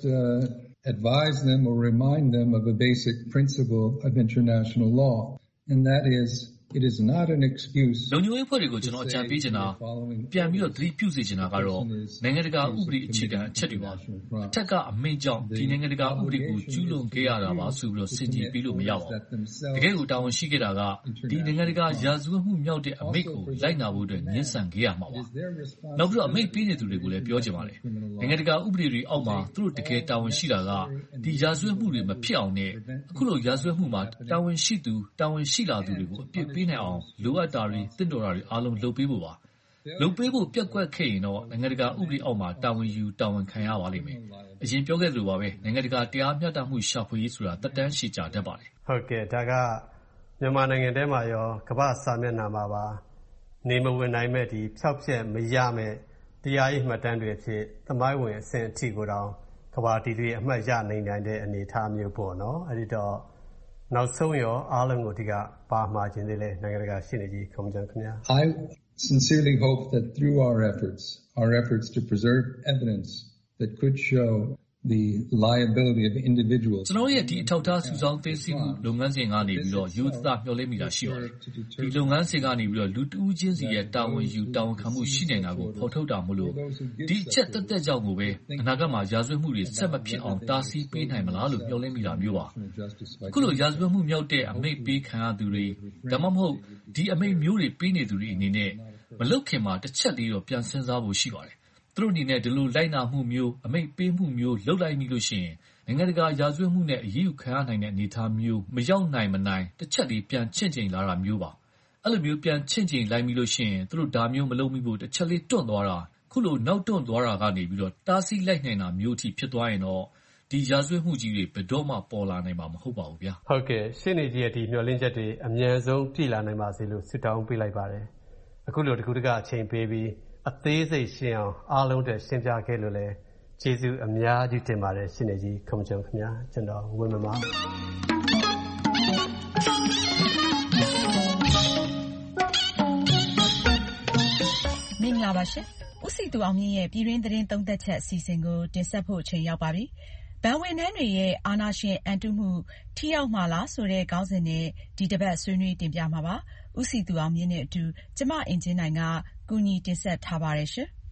advise them or remind them of a basic principle of international law, and that is it is not an excuse လုံခြုံရေးဖွဲ့တွေကိုကျွန်တော်အကြံပေးချင်တာပြန်ပြီးတော့သတိပြုစေချင်တာကတော့နိုင်ငံတကာဥပဒေအခြေခံအချက်တွေပါအထက်ကအမိန့်ကြောင့်ဒီနိုင်ငံတကာဥပဒေကိုကျူးလွန်ခဲ့ရတာပါဆိုပြီးတော့စင်ကြယ်ပြီးလို့မရပါဘူးတကယ်ကိုတာဝန်ရှိခဲ့တာကဒီနိုင်ငံတကာရာဇဝတ်မှုမြောက်တဲ့အမိန့်ကိုလိုက်နာဖို့အတွက်ညှဉ်းဆန်ခဲ့ရမှာပါနောက်ပြီးတော့အမိန့်ပေးနေသူတွေကိုလည်းပြောချင်ပါတယ်နိုင်ငံတကာဥပဒေတွေအောက်မှာသူတို့တကယ်တာဝန်ရှိတာကဒီရာဇဝတ်မှုတွေမဖြစ်အောင်နဲ့အခုလိုရာဇဝတ်မှုမှာတာဝန်ရှိသူတာဝန်ရှိလာသူတွေကိုအပြစ်ပေးနိုင်အောင်လိုအပ်တာတွေတင့်တော်တာတွေအားလုံးလုပ်ပေးဖို့ပါလုပ်ပေးဖို့ပြက်ကွက်ခဲ့ရင်တော့နိုင်ငံတကာဥပဒေအောက်မှာတာဝန်ယူတာဝန်ခံရပါလိမ့်မယ်အရင်ပြောခဲ့သလိုပါပဲနိုင်ငံတကာတရားမျှတမှုရှာဖွေရေးဆိုတာတက်တန်းရှည်ကြာတတ်ပါတယ်ဟုတ်ကဲ့ဒါကမြန်မာနိုင်ငံထဲမှာရောကမ္ဘာစာမျက်နှာမှာပါနေမဝင်နိုင်မဲ့ဒီဖြောက်ပြက်မရမဲ့တရားရေးမှတ်တမ်းတွေအဖြစ်သမိုင်းဝင်အဆင့်အထိကိုတောင်ကမ္ဘာတည်တွေအမှတ်ရနိုင်တဲ့အနေအထားမျိုးပေါ့နော်အဲ့ဒီတော့နောက်ဆုံးရောအားလုံးကိုဒီကပါမှာခြင်းတွေလည်းနိုင်ငံတကာရှိနေကြီးခုံကြံခင်ဗျာ I sincerely hope that through our efforts to preserve evidence that could show the liability of individuals. ကျွန်တော်ရဲ့ဒီအထောက်အထားစုဆောင်းသိမ်းဆည်းမှုလုပ်ငန်းစဉ်ကနေပြီးတော့ရိုးသားမျှော်လင့်မိတာရှိပါတယ်။ဒီလုပ်ငန်းစဉ်ကနေပြီးတော့လူတဦးချင်းစီရဲ့တာဝန်ယူတာဝန်ခံမှုရှိနေတာကိုဖော်ထုတ်တာမို့လို့ဒီအချက်တက်ကြောင့်ကိုပဲအနာဂတ်မှာရာဇဝတ်မှုတွေဆက်မဖြစ်အောင်တားဆီးပေးနိုင်မလားလို့မျှော်လင့်မိတာမျိုးပါ။အခုလိုရာဇဝတ်မှုမြောက်တဲ့အမိန့်ပေးခံရသူတွေဒါမှမဟုတ်ဒီအမိန့်မျိုးတွေပေးနေသူတွေအနေနဲ့မလုတ်ခင်မှာတစ်ချက်လေးတော့ပြန်စဉ်းစားဖို့ရှိပါတယ်။သူတို့အနေနဲ့ဒီလိုလိုက်နာမှုမျိုးအမိန့်ပေးမှုမျိုးလုပ်လိုက်မိလို့ရှိရင်နိုင်ငံတကာရာဇဝတ်မှုနဲ့အရေးယူခံရနိုင်တဲ့အနေအထားမျိုးမရောက်နိုင်မနိုင်တစ်ချက်လေးပြန်ချင့်ချိန်လာတာမျိုးပါ။အဲ့လိုမျိုးပြန်ချင့်ချိန်လိုက်မိလို့ရှိရင်သူတို့ဒါမျိုးမလုပ်မိဖို့တစ်ချက်လေးတွန့်သွားတာခုလိုနောက်တွန့်သွားတာကနေပြီးတော့တားဆီးလိုက်နိုင်တာမျိုးထိဖြစ်သွားရင်တော့ဒီရာဇဝတ်မှုကြီးတွေဘယ်တော့မှပေါ်လာနိုင်မှာမဟုတ်ပါဘူးဗျာ။ဟုတ်ကဲ့ရှင်းနေကြီးရဲ့ဒီမျှော်လင့်ချက်တွေအမြန်ဆုံးပြည့်လာနိုင်ပါစေလို့ဆုတောင်းပေးလိုက်ပါတယ်။အခုလိုတကူတကအချိန်ပေးပြီးအသေးစိတ်ရှင်းအောင်အားလုံးအတွက်ရှင်းပြခဲ့လို့လည်းကျေးဇူးအများကြီးတင်ပါတယ်ရှင်းနေကြီးခုံကြုံခင်ဗျာကျွန်တော်ဝင်းမမမင်္ဂလာပါရှင်ဦးစီသူအောင်မြင့်ရဲ့ပြည်တွင်းသတင်းသုံးသပ်ချက်အစီအစဉ်ကိုတင်ဆက်ဖို့အချိန်ရောက်ပါပြီ။ဘဏ်ဝန်ထမ်းတွေရဲ့အာဏာရှင်အန်တုမှုထိရောက်မှာလားဆိုတဲ့ခေါင်းစဉ်နဲ့ဒီတစ်ပတ်ဆွေးနွေးတင်ပြမှာပါ။ဦးစီသူအောင်မြင့်နဲ့အတူကျမအင်ဂျင်နိုင်ကကူညီတင်ဆက်ထားပါတယ်ရှင်။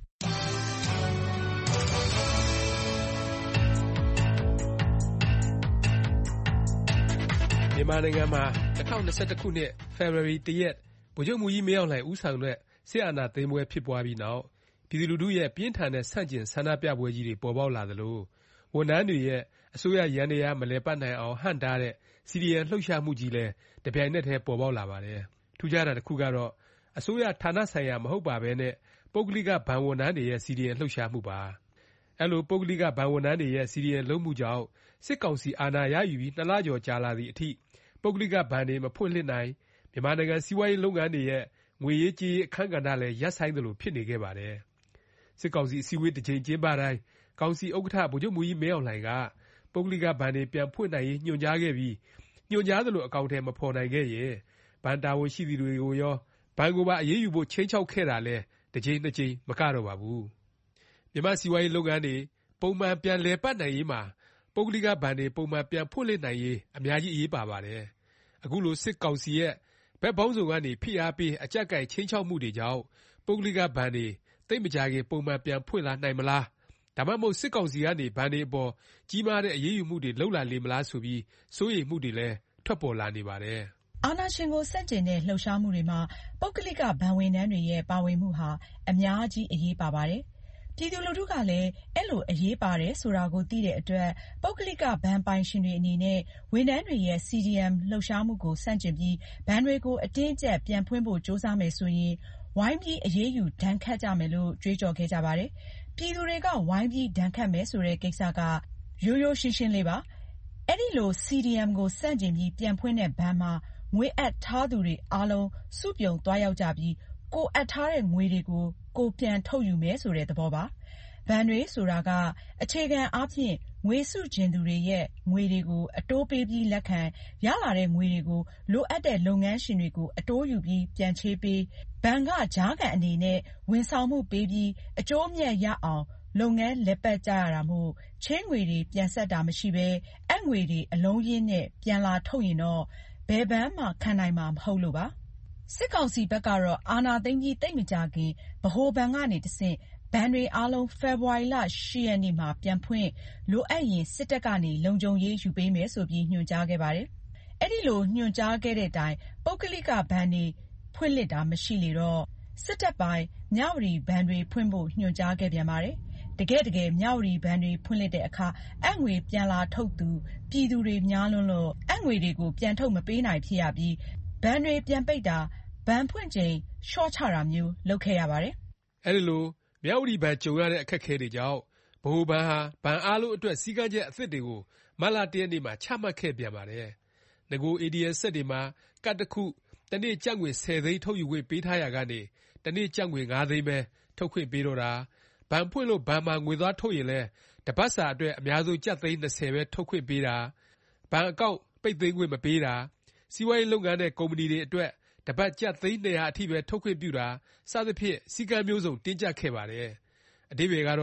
မြန်မာနိုင်ငံမှာ2021ခုနှစ် February 1 ရက်ဗိုလ်ချုပ်မှူးကြီးမင်းအောင်လှိုင်ဦးဆောင်တဲ့စစ်အာဏာသိမ်းပွဲဖြစ်ပွားပြီးနောက်ပြည်သူလူထုရဲ့ပြင်းထန်တဲ့ဆန့်ကျင်ဆန္ဒပြပွဲကြီးတွေပေါ်ပေါက်လာသလိုဝန်ထမ်းတွေရဲ့အစိုးရယန္တရားမလည်ပတ်နိုင်အောင်ဟန့်တားတဲ့ CDM လှုပ်ရှားမှုကြီးလည်းတပြိုင်နက်တည်းပေါ်ပေါက်လာပါတယ်။ထူးခြားတာတစ်ခုကတော့အစိုးရဌာနဆိုင်ရာမဟုတ်ပါဘဲနဲ့ပုဂ္ဂလိကဘဏ်ဝန်ထမ်းတွေရဲ့ CDM လှုပ်ရှားမှုပါ။အဲလိုပုဂ္ဂလိကဘဏ်ဝန်ထမ်းတွေရဲ့ CDM လုပ်မှုကြောင့်စစ်ကောင်စီအာဏာရယူပြီး2 လကျော်ကြာလာသည့်အထိပုဂ္ဂလိကဘဏ်တွေမဖွင့်လှစ်နိုင်မြန်မာနိုင်ငံစီးပွားရေးလုပ်ငန်းတွေရဲ့ငွေရေးကြေးရေးအခန်းကဏ္ဍလည်းရပ်ဆိုင်းသလိုဖြစ်နေခဲ့ပါတယ်။စစ်ကောင်စီအစည်းအဝေးတစ်ကြိမ်ကျင်းပတိုင်းကောင်စီဥက္ကဋ္ဌဗိုလ်ချုပ်မှူးကြီးမင်းအောင်လှိုင်ကပုဂ္ဂလိကဘဏ်တွေပြန်ဖွင့်နိုင်ရေးညွှန်ကြားခဲ့ပြီးညွှန်ကြားသလိုအကောင်အထည်မဖော်နိုင်ခဲ့ရင်ဘဏ်တာဝန်ရှိသူတွေကိုရောဘဏ်ကိုပါအရေးယူဖို့ခြိမ်းခြောက်ခဲ့တာလည်းတစ်ကြိမ်နှစ်ကြိမ်မကတော့ပါဘူး။မြန်မာစီးပွားရေးလုပ်ငန်းတွေပုံမှန်ပြန်လည်ပတ်နိုင်ရေးမှာပုဂ္ဂလိကဘဏ်တွေပုံမှန်ပြန်ဖွင့်လှစ်နိုင်ရေးအများကြီးအရေးပါပါတယ်။အခုလိုစစ်ကောင်စီရဲ့ဘက်ပေါင်းစုံကနေဖိအားပေးအကြပ်ကိုင်ချင်းချောက်မှုတွေကြောင့်ပုဂ္ဂလိကဘဏ်တွေသိပ်မကြာခင်ပုံမှန်ပြန်ဖွင့်လာနိုင်မလားဒါမှမဟုတ်စစ်ကောင်စီကနေဘဏ်တွေအပေါ်ကြီးမားတဲ့အရေးယူမှုတွေလုပ်လာလေမလားဆိုပြီးစိုးရိမ်မှုတွေလည်းထွက်ပေါ်လာနေပါတယ်။အာဏာရှင်ကိုဆန့်ကျင်တဲ့လှုပ်ရှားမှုတွေမှာပုဂ္ဂလိကဘဏ်ဝန်ထမ်းတွေရဲ့ပါဝင်မှုဟာအများကြီးအရေးပါပါတယ်။ပြည်သူလူထုကလည်းအဲ့လိုအရေးပါတယ်ဆိုတာကိုသိတဲ့အတွက်ပုဂ္ဂလိကဘဏ်ပိုင်ရှင်တွေအနေနဲ့ဝန်ထမ်းတွေရဲ့ CDM လှုပ်ရှားမှုကိုဆန့်ကျင်ပြီးဘဏ်တွေကိုအတင်းကျပ်ပြန်ဖွင့်ဖို့ကြိုးစားမယ်ဆိုရင်ဝိုင်းပြီးအရေးယူဒဏ်ခတ်ကြမယ်လို့ကြွေးကြော်ခဲ့ကြပါတယ်။ပြည်သူတွေကဝိုင်းပြီးဒဏ်ခတ်မယ်ဆိုတဲ့ကိစ္စကရိုးရိုးရှင်းရှင်းလေးပါ။အဲ့ဒီလို CDM ကိုဆန့်ကျင်ပြီးပြန်ဖွင့်တဲ့ဘဏ်မှာငွေအပ်ထားသူတွေအားလုံးစုပြုံသွားရောက်ကြပြီးကိုအပ်ထားတဲ့ငွေတွေကိုကိုပြန်ထုတ်ယူမယ်ဆိုတဲ့သဘောပါ။ဘဏ်တွေဆိုတာကအခြေခံအားဖြင့်ငွေစုချင်သူတွေရဲ့ငွေတွေကိုအတိုးပေးပြီးလက်ခံရလာတဲ့ငွေတွေကိုလိုအပ်တဲ့လုပ်ငန်းရှင်တွေကိုအတိုးယူပြီးပြန်ချေးပေးဘဏ်ကကြားခံအနေနဲ့ဝန်ဆောင်မှုပေးပြီးအကျိုးအမြတ်ရအောင်လုပ်ငန်းလည်ပတ်ကြရတာမို့ချေးငွေတွေပြန်ဆက်တာမရှိဘဲအဲ့ငွေတွေအလုံးရင်းနဲ့ပြန်လာထုတ်ရင်တော့ဘယ်ဘဏ်မှခံနိုင်မှာမဟုတ်လို့ပါ။စစ်ကောင်စီဘက်ကတော့အာဏာသိမ်းပြီးသိပ်မကြာခင်ဗဟိုဘဏ်ကနေတဆင့်ဘဏ်တွေအားလုံးဖေဖော်ဝါရီလ10 ရက်နေ့မှာပြန်ဖွင့်လိုအပ်ရင်စစ်တပ်ကနေလုံခြုံရေးယူပေးမယ်ဆိုပြီးညွှန်ကြားခဲ့ပါတယ်။အဲ့ဒီလိုညွှန်ကြားခဲ့တဲ့အတိုင်းပုဂ္ဂလိကဘဏ်တွေဖွင့်လှစ်တာမရှိလေတော့စစ်တပ်ပိုင်းမြဝတီဘဏ်တွေဖွင့်ဖို့ညွှန်ကြားခဲ့ပြန်ပါတယ်။တကယ်မြဝတီဘဏ်တွေဖွင့်လှစ်တဲ့အခါအငွေပြန်လာထုတ်သူပြည်သူတွေများလွန်းလို့အငွေတွေကိုပြန်ထုတ်မပေးနိုင်ဖြစ်ရပြီးဘဏ်တွေပြန်ပိတ်တာဘဏ်ဖွင့်ချိန်ရှော့ချတာမျိုးလုပ်ခဲ့ရပါတယ်။အဲဒီလိုမြဝတီဘဏ်ကြုံရတဲ့အခက်အခဲတွေကြောင့်ဗဟိုဘဏ်ဟာဘဏ်အားလုံးအတွက်စည်းကမ်းချက်အသစ်တွေကိုမတ်လ 1 ရက်နေ့မှာချမှတ်ခဲ့ပြန်ပါတယ်။ငကို ADS စက်တွေမှာကတ်တစ်ခုတနေ့ကျပ်ငွေ10 သိန်းထုတ်ယူခွင့်ပေးထားရာကနေတနေ့ကျပ်ငွေ5 သိန်းပဲထုတ်ခွင့်ပေးတော့တာဘဏ်ဖွင့်လို့ဘဏ်မှာငွေသွားထုတ်ရင်လည်းတပတ်စာအတွက်အများဆုံးကျပ်သိန်း20ပဲထုတ်ခွင့်ပေးတာဘဏ်အကောင့်ပိတ်သိမ်းခွင့်မပေးတာစီးပွားရေးလုပ်ငန်းနဲ့ကုမ္ပဏီတွေအတွက်တပတ်ကျပ်သိန်း200အထိပဲထုတ်ခွင့်ပြုတာစသဖြင့်စည်းကမ်းမျိုးစုံတင်းကျပ်ခဲ့ပါတယ်။အဓိပ္ပာယ်ကတော့ဘ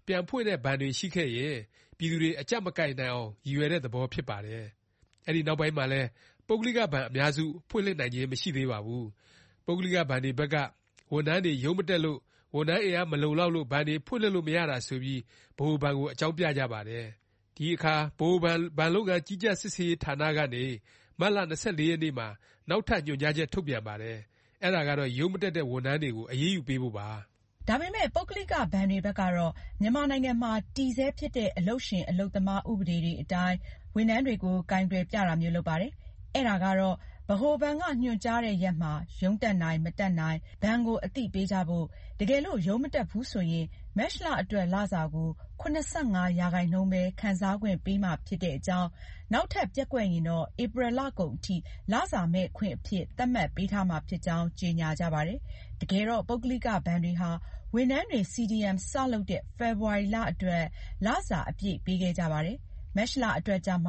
ပြန်ဖွင့်တဲ့ဘဏ်တွေရှိခဲ့ရင်ပြည်သူတွေအကြပ်မကိုင်နိုင်အောင်ရည်ရွယ်တဲ့သဘောဖြစ်ပါတယ်။အဲဒီနောက်ပိုင်းမှာလည်းပုဂ္ဂလိကဘဏ်အများစုဖွင့်လှစ်နိုင်ခြင်းမရှိသေးပါဘူး။ပုဂ္ဂလိကဘဏ်တွေဘက်ကဝန်ထမ်းတွေရုံးမတက်လို့ဝန်ထမ်းအင်အားမလုံလောက်လို့ဘဏ်တွေဖွင့်လှစ်လို့မရတာဆိုပြီးဗဟိုဘဏ်ကိုအကြောင်းပြကြပါတယ်။ဒီအခါဗဟိုဘဏ်လုပ်ငန်းကြီးကြပ်စစ်ဆေးရေးဌာနကနေမတ်လ 24 ရက်နေ့မှာနောက်ထပ်ညွှန်ကြားချက်ထုတ်ပြန်ပါတယ်။အဲဒါကတော့ရုံးမတက်တဲ့ဝန်ထမ်းတွေကိုအရေးယူပေးဖို့ပါ။ဒါပေမဲ့ပုဂ္ဂလိကဘဏ်တွေဘက်ကတော့မြန်မာနိုင်ငံမှာတည်ဆဲဖြစ်တဲ့အလုပ်ရှင်အလုပ်သမားဥပဒေတွေအတိုင်းဝန်ထမ်းတွေကိုကိုင်တွယ်ပြတာမျိုးလုပ်ပါတယ်။အဲဒါကတော့ဗဟိုဘဏ်ကညွှန်ကြားတဲ့ရက်မှာရုံးတက်နိုင်မတက်နိုင်ဘဏ်ကိုအသိပေးကြဖို့တကယ်လို့ရုံးမတက်ဘူးဆိုရင်မတ်လအတွက်လစာကို 75% ပဲခံစားခွင့်ပေးမှာဖြစ်တဲ့အကြောင်းနောက်ထပ်ပျက်ကွက်ရင်တော့ဧပြီလကုန်အထိလစာမဲ့ခွင့်အဖြစ်သတ်မှတ်ပေးထားမှာဖြစ်ကြောင်းကြေညာကြပါတယ်။တကယ်တော့ပုဂ္ဂလိကဘဏ်တွေဟာဝန်ထမ်းတွေ CDM စလုပ်တဲ့ဖေဖေါ်ဝါရီလအတွက်လစာအပြည့်ပေးခဲ့ကြပါတယ်။မတ်လအတွက်ကြမှ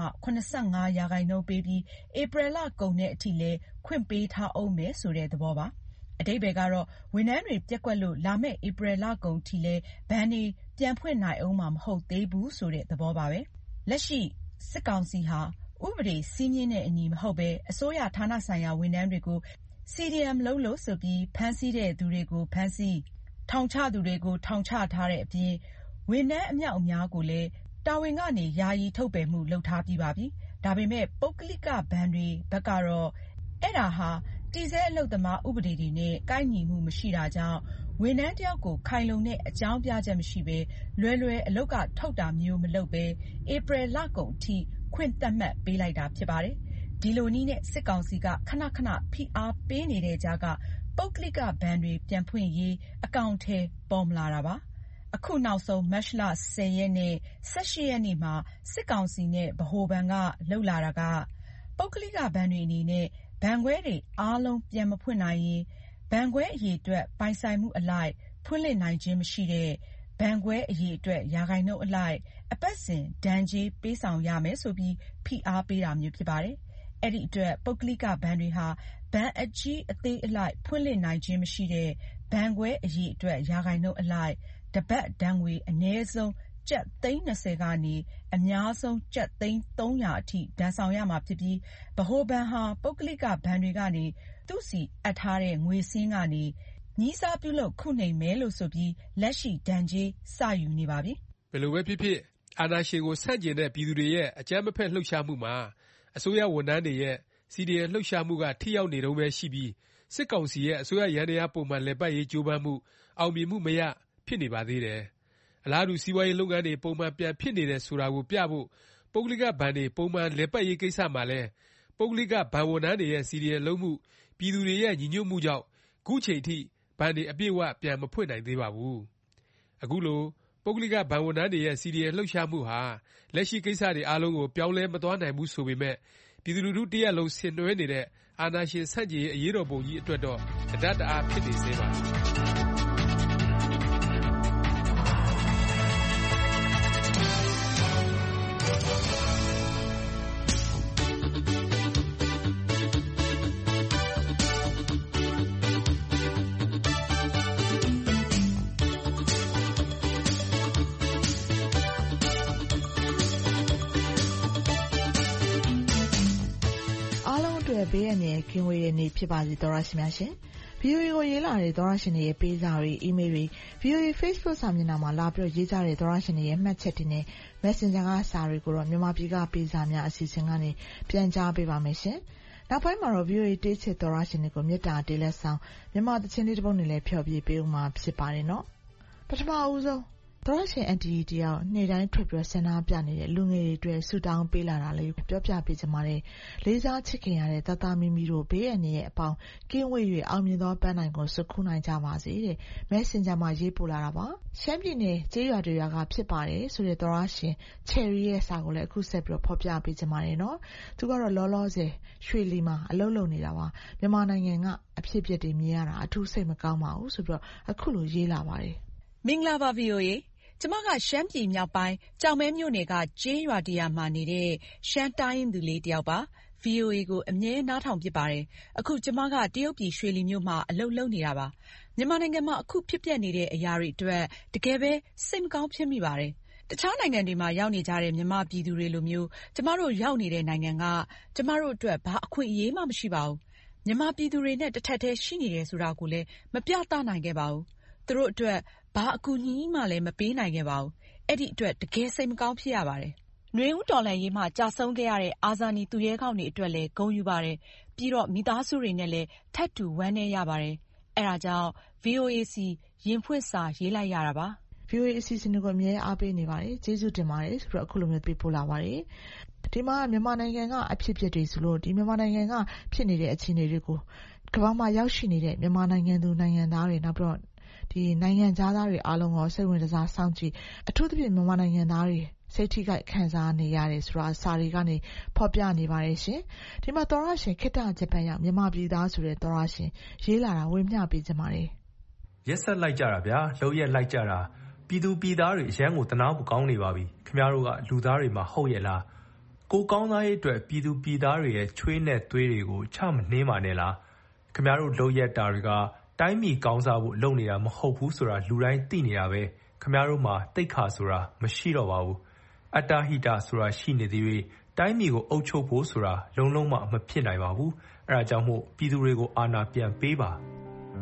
75% ပေးပြီးဧပြီလကုန်တဲ့အထိလည်းခွင့်ပေးထားအောင်မယ်ဆိုတဲ့သဘောပါ။အဓိပ္ပါယ်ကတော့ဝန်ထမ်းတွေပျက်ကွက်လို့လာမယ့်ဧပြီလကုန်အထိလည်းဘဏ်တွေပြန်ဖွင့်နိုင်အောင်မှာမဟုတ်သေးဘူးဆိုတဲ့သဘောပါပဲ။လက်ရှိစစ်ကောင်စီဟာဥပဒေစည်းမျဉ်းနဲ့အညီမဟုတ်ပဲအစိုးရဌာနဆိုင်ရာဝန်ထမ်းတွေကို CDM လုပ်လို့ဆိုပြီးဖမ်းဆီးတဲ့သူတွေကိုဖမ်းဆီးထောင်ချသူတွေကိုထောင်ချထားတဲ့အပြင်ဝန်ထမ်းအမြောက်အများကိုလည်းတာဝန်ကနေယာယီထုတ်ပယ်မှုလုပ်ထားပြီးပါပြီ။ဒါပေမဲ့ပုဂ္ဂလိကဘဏ်တွေဘက်ကတော့အဲ့ဒါဟာတည်ဆဲအလုပ်သမားဥပဒေတွေနဲ့ကိုက်ညီမှုမရှိတာကြောင့်ဝန်ထမ်းတယောက်ကိုခိုင်လုံတဲ့အကြောင်းပြချက်မရှိပဲလွယ်လွယ်အလုပ်ကထုတ်တာမျိုးမလုပ်ပဲဧပြီလကုန်အထိခွင့်သတ်မှတ်ပေးလိုက်တာဖြစ်ပါတယ်။ဒီလိုနည်းနဲ့စစ်ကောင်စီကခဏခဏဖိအားပေးနေတဲ့ကြားကပုဂ္ဂလိကဘဏ်တွေပြန်ဖွင့်ရေးအကောင်အထည်ပေါ်မလာတာပါ။အခုနောက်ဆုံးမတ်လ 10 ရက်နဲ့ 18 ရက်နေ့မှာစစ်ကောင်စီနဲ့ဗဟိုဘဏ်ကလုပ်လာတာကပုဂ္ဂလိကဘဏ်တွေအနေနဲ့ဘဏ်ခွဲတွေအားလုံးပြန်မဖွင့်နိုင်ရင်ဘဏ်ခွဲအရေအတွက်ပိုင်ဆိုင်မှုအလိုက်ဖွင့်လှစ်နိုင်ခြင်းမရှိတဲ့ဘဏ်ခွဲအရေအတွက်ရာခိုင်နှုန်းအလိုက်အပတ်စဉ်ဒဏ်ကြေးပေးဆောင်ရမယ်ဆိုပြီးဖိအားပေးတာမျိုးဖြစ်ပါတယ်။အဲ့ဒီအတွက်ပုဂ္ဂလိကဘဏ်တွေဟာဘဏ်အကြီးအသေးအလိုက်ဖွင့်လှစ်နိုင်ခြင်းမရှိတဲ့ဘဏ်ခွဲအရေအတွက်ရာခိုင်နှုန်းအလိုက်တပတ်ဒဏ်ငွေအနည်းဆုံးကျပ်သိန်း 20 ကနေအများဆုံးကျပ်သိန်း 300 အထိဒဏ်ဆောင်ရမှာဖြစ်ပြီးဗဟိုဘဏ်ဟာပုဂ္ဂလိကဘဏ်တွေကနေသူ့စီအပ်ထားတဲ့ငွေစင်းကနေညီးစားပြုလုပ်ခုနှိမ်မယ်လို့ဆိုပြီးလက်ရှိဒဏ်ကြေးစယူနေပါပြီ။ဘယ်လိုပဲဖြစ်ဖြစ်အာဏာရှင်ကိုဆန့်ကျင်တဲ့ပြည်သူတွေရဲ့အကြမ်းမဖက်လှုပ်ရှားမှုမှာအစိုးရဝန်ထမ်းတွေရဲ့ CDM လှုပ်ရှားမှုကထိရောက်နေတုန်းပဲရှိပြီးစစ်ကောင်စီရဲ့အစိုးရယန္တရားပုံမှန်လည်ပတ်ရေးကြိုးပမ်းမှုအောင်မြင်မှုမရဖြစ်နေပါသေးတယ်။အလားတူစီးပွားရေးလုပ်ငန်းတွေပုံမှန်ပြန်ဖြစ်နေတယ်ဆိုတာကိုပြဖို့ပုဂ္ဂလိကဘဏ်တွေပုံမှန်လည်ပတ်ရေးကိစ္စမှာလဲပုဂ္ဂလိကဘဏ်ဝန်ထမ်းတွေရဲ့ CDM လုပ်မှုပြည်သူတွေရဲ့ညီညွတ်မှုကြောင့်ခုချိန်ထိဘဏ်တွေအပြည့်အဝပြန်မဖွင့်နိုင်သေးပါဘူး။အခုလိုပုဂ္ဂလိကဘဏ်ဝန်ထမ်းတွေရဲ့ CDM လှုပ်ရှားမှုဟာလက်ရှိကိစ္စတွေအားလုံးကိုပြောင်းလဲမသွားနိုင်ဘူးဆိုပေမဲ့ပြည်သူလူထုတရက်လုံးဆင်နွှဲနေတဲ့အာဏာရှင်ဆန့်ကျင်ရေးအရေးတော်ပုံကြီးအတွက်တော့အဓတ်တအားဖြစ်နေသေးပါဘေးအန္တရာယ်ကင်းဝေးတဲ့နေ့ဖြစ်ပါစေသောရရှိများရှင်။ VOA ကိုရေးလာတဲ့သောရရှင်တွေရဲ့ပေးစာတွေအီးမေးလ်တွေ VOA Facebook စာမျက်နှာမှာလာပြီးရေးကြတဲ့သောရရှင်တွေရဲ့မှတ်ချက်တွေနဲ့ Messenger ကစာတွေကိုတော့မြန်မာပြည်ကပေးစာများအစီအစဉ်ကနေပြန်ကြားပေးပါမယ်ရှင်။နောက်ပိုင်းမှာတော့ VOA တေးချစ်သောရရှင်တွေကိုမြတ်တာတေးလက်ဆောင်မြန်မာသချင်းလေးတစ်ပုဒ်နဲ့လည်းဖျော်ပြပေးဦးမှာဖြစ်ပါတယ်နော်။ပထမဦးဆုံးသောရရှင်အန်တီတယောက်နေ့တိုင်းထွက်ပြီးဆန္ဒပြနေတဲ့လူငယ်တွေအတွက်ဆူတောင်းပေးလာတာလေးပြောပြပေးချင်ပါတယ်။လေးစားချစ်ခင်ရတဲ့တသားမီမီတို့ဘေးအန္တရာယ်အပေါင်းကင်းဝေး၍အောင်မြင်သောပန်းနိုင်ကိုစုခုနိုင်ကြပါစေတဲ့။ Messenger မှာရေးပို့လာတာပါ။ရှမ်းပြည်နယ်ကျေးရွာတွေရွာကဖြစ်ပါတယ်ဆိုတဲ့သောရရှင်ချယ်ရီရဲ့စာကိုလည်းအခုဆက်ပြီးဖော်ပြပေးချင်ပါတယ်နော်။သူကတော့လောလောဆယ်ရွှေလီမှာအလုပ်လုပ်နေတာပါ။မြန်မာနိုင်ငံကအဖြစ်အပျက်တွေမြင်ရတာအထူးစိတ်မကောင်းပါဘူးဆိုပြီးအခုလိုရေးလာပါတယ်။မင်္ဂလာပါ VOAကျမကရှမ်းပြည်မြောက်ပိုင်းကြောင်မဲမြို့နယ်ကကျေးရွာတရာမှာနေတဲ့ရှမ်းတိုင်းရင်းသူလေးတယောက်ပါ VOA ကိုအမြဲနားထောင်ဖြစ်ပါတယ်။အခုကျမကတရုတ်ပြည်ရွှေလီမြို့မှာအလုပ်လုပ်နေတာပါ။မြန်မာနိုင်ငံမှာအခုဖြစ်ပျက်နေတဲ့အရာတွေအတွက်တကယ်ပဲစိတ်မကောင်းဖြစ်မိပါတယ်။တခြားနိုင်ငံတွေမှာရောက်နေကြတဲ့မြန်မာပြည်သူတွေလိုမျိုးကျမတို့ရောက်နေတဲ့နိုင်ငံကကျမတို့အတွက်ဘာအခွင့်အရေးမှမရှိပါဘူး။မြန်မာပြည်သူတွေနဲ့တစ်ထပ်တည်းရှိနေတယ်ဆိုတာကိုလည်းမပြသနိုင်ခဲ့ပါဘူး။သူတို့အတွက်ဘာအကူအညီမှလည်းမပေးနိုင်ခဲ့ပါဘူး။အဲ့ဒီအတွက်တကယ်စိတ်မကောင်းဖြစ်ရပါတယ်။နွေဦးတော်လှန်ရေးမှာကြာဆုံးခဲ့ရတဲ့အာဇာနည်သူရဲကောင်းတွေအတွက်လည်းဂုဏ်ယူပါတယ်။ပြီးတော့မိသားစုတွေနဲ့လည်းထပ်တူဝမ်းနည်းရပါတယ်။အဲ့ဒါကြောင့် VOA စီရင်ဖွင့်စာရေးလိုက်ရတာပါ။ VOA အစီအစဉ်တွေကိုအမြဲအားပေးနေပါတယ်။ကျေးဇူးတင်ပါတယ်ဆိုတော့အခုလိုမျိုးပေးပို့လာပါတယ်။ဒီမှာမြန်မာနိုင်ငံကအဖြစ်အပျက်တွေဆိုလို့ဒီမြန်မာနိုင်ငံကဖြစ်နေတဲ့အခြေအနေတွေကိုကမ္ဘာမှာရောက်ရှိနေတဲ့မြန်မာနိုင်ငံသူနိုင်ငံသားတွေနောက်ပြီးတော့ဒီနိုင်ငံသားတွေအားလုံးကိုစိတ်ဝင်စားစောင့်ကြည့်အထူးသဖြင့်မြန်မာနိုင်ငံသားတွေစိတ်ထိခိုက်ခံစားနေရတယ်ဆိုတာစာတွေကနေဖော်ပြနေပါတယ်ရှင်။ဒီမှာသောရရှင်ခေတ္တဂျပန်ရောက်မြန်မာပြည်သားဆိုတဲ့သောရရှင်ရေးလာတာဝေမျှပေးကြပါတယ်။ရက်ဆက်လိုက်ကြတာဗျာလှုပ်ရက်လိုက်ကြတာပြည်သူပြည်သားတွေအရန်ကိုတနာဖို့ကောင်းနေပါပြီ။ခင်ဗျားတို့ကလူသားတွေမှာဟုတ်ရဲ့လား။ကိုကောင်းသားရဲ့အတွက်ပြည်သူပြည်သားတွေရဲ့ချွေးနဲ့သွေးတွေကိုချမနှင်းပါနဲ့လား။ခင်ဗျားတို့လှုပ်ရက်တာတွေကတိုင်းပြည်ကောင်းစားဖို့လုပ်နေတာမဟုတ်ဘူးဆိုတာလူတိုင်းသိနေတာပဲ။ခင်ဗျားတို့မှာတိတ်ခါဆိုတာမရှိတော့ပါဘူး။အတ္တဟိတဆိုတာရှိနေသေး၍တိုင်းပြည်ကိုအုပ်ချုပ်ဖို့ဆိုတာလုံးလုံးမဖြစ်နိုင်ပါဘူး။အဲဒါကြောင့်မို့ပြည်သူတွေကိုအာဏာပြန်ပေးပါ။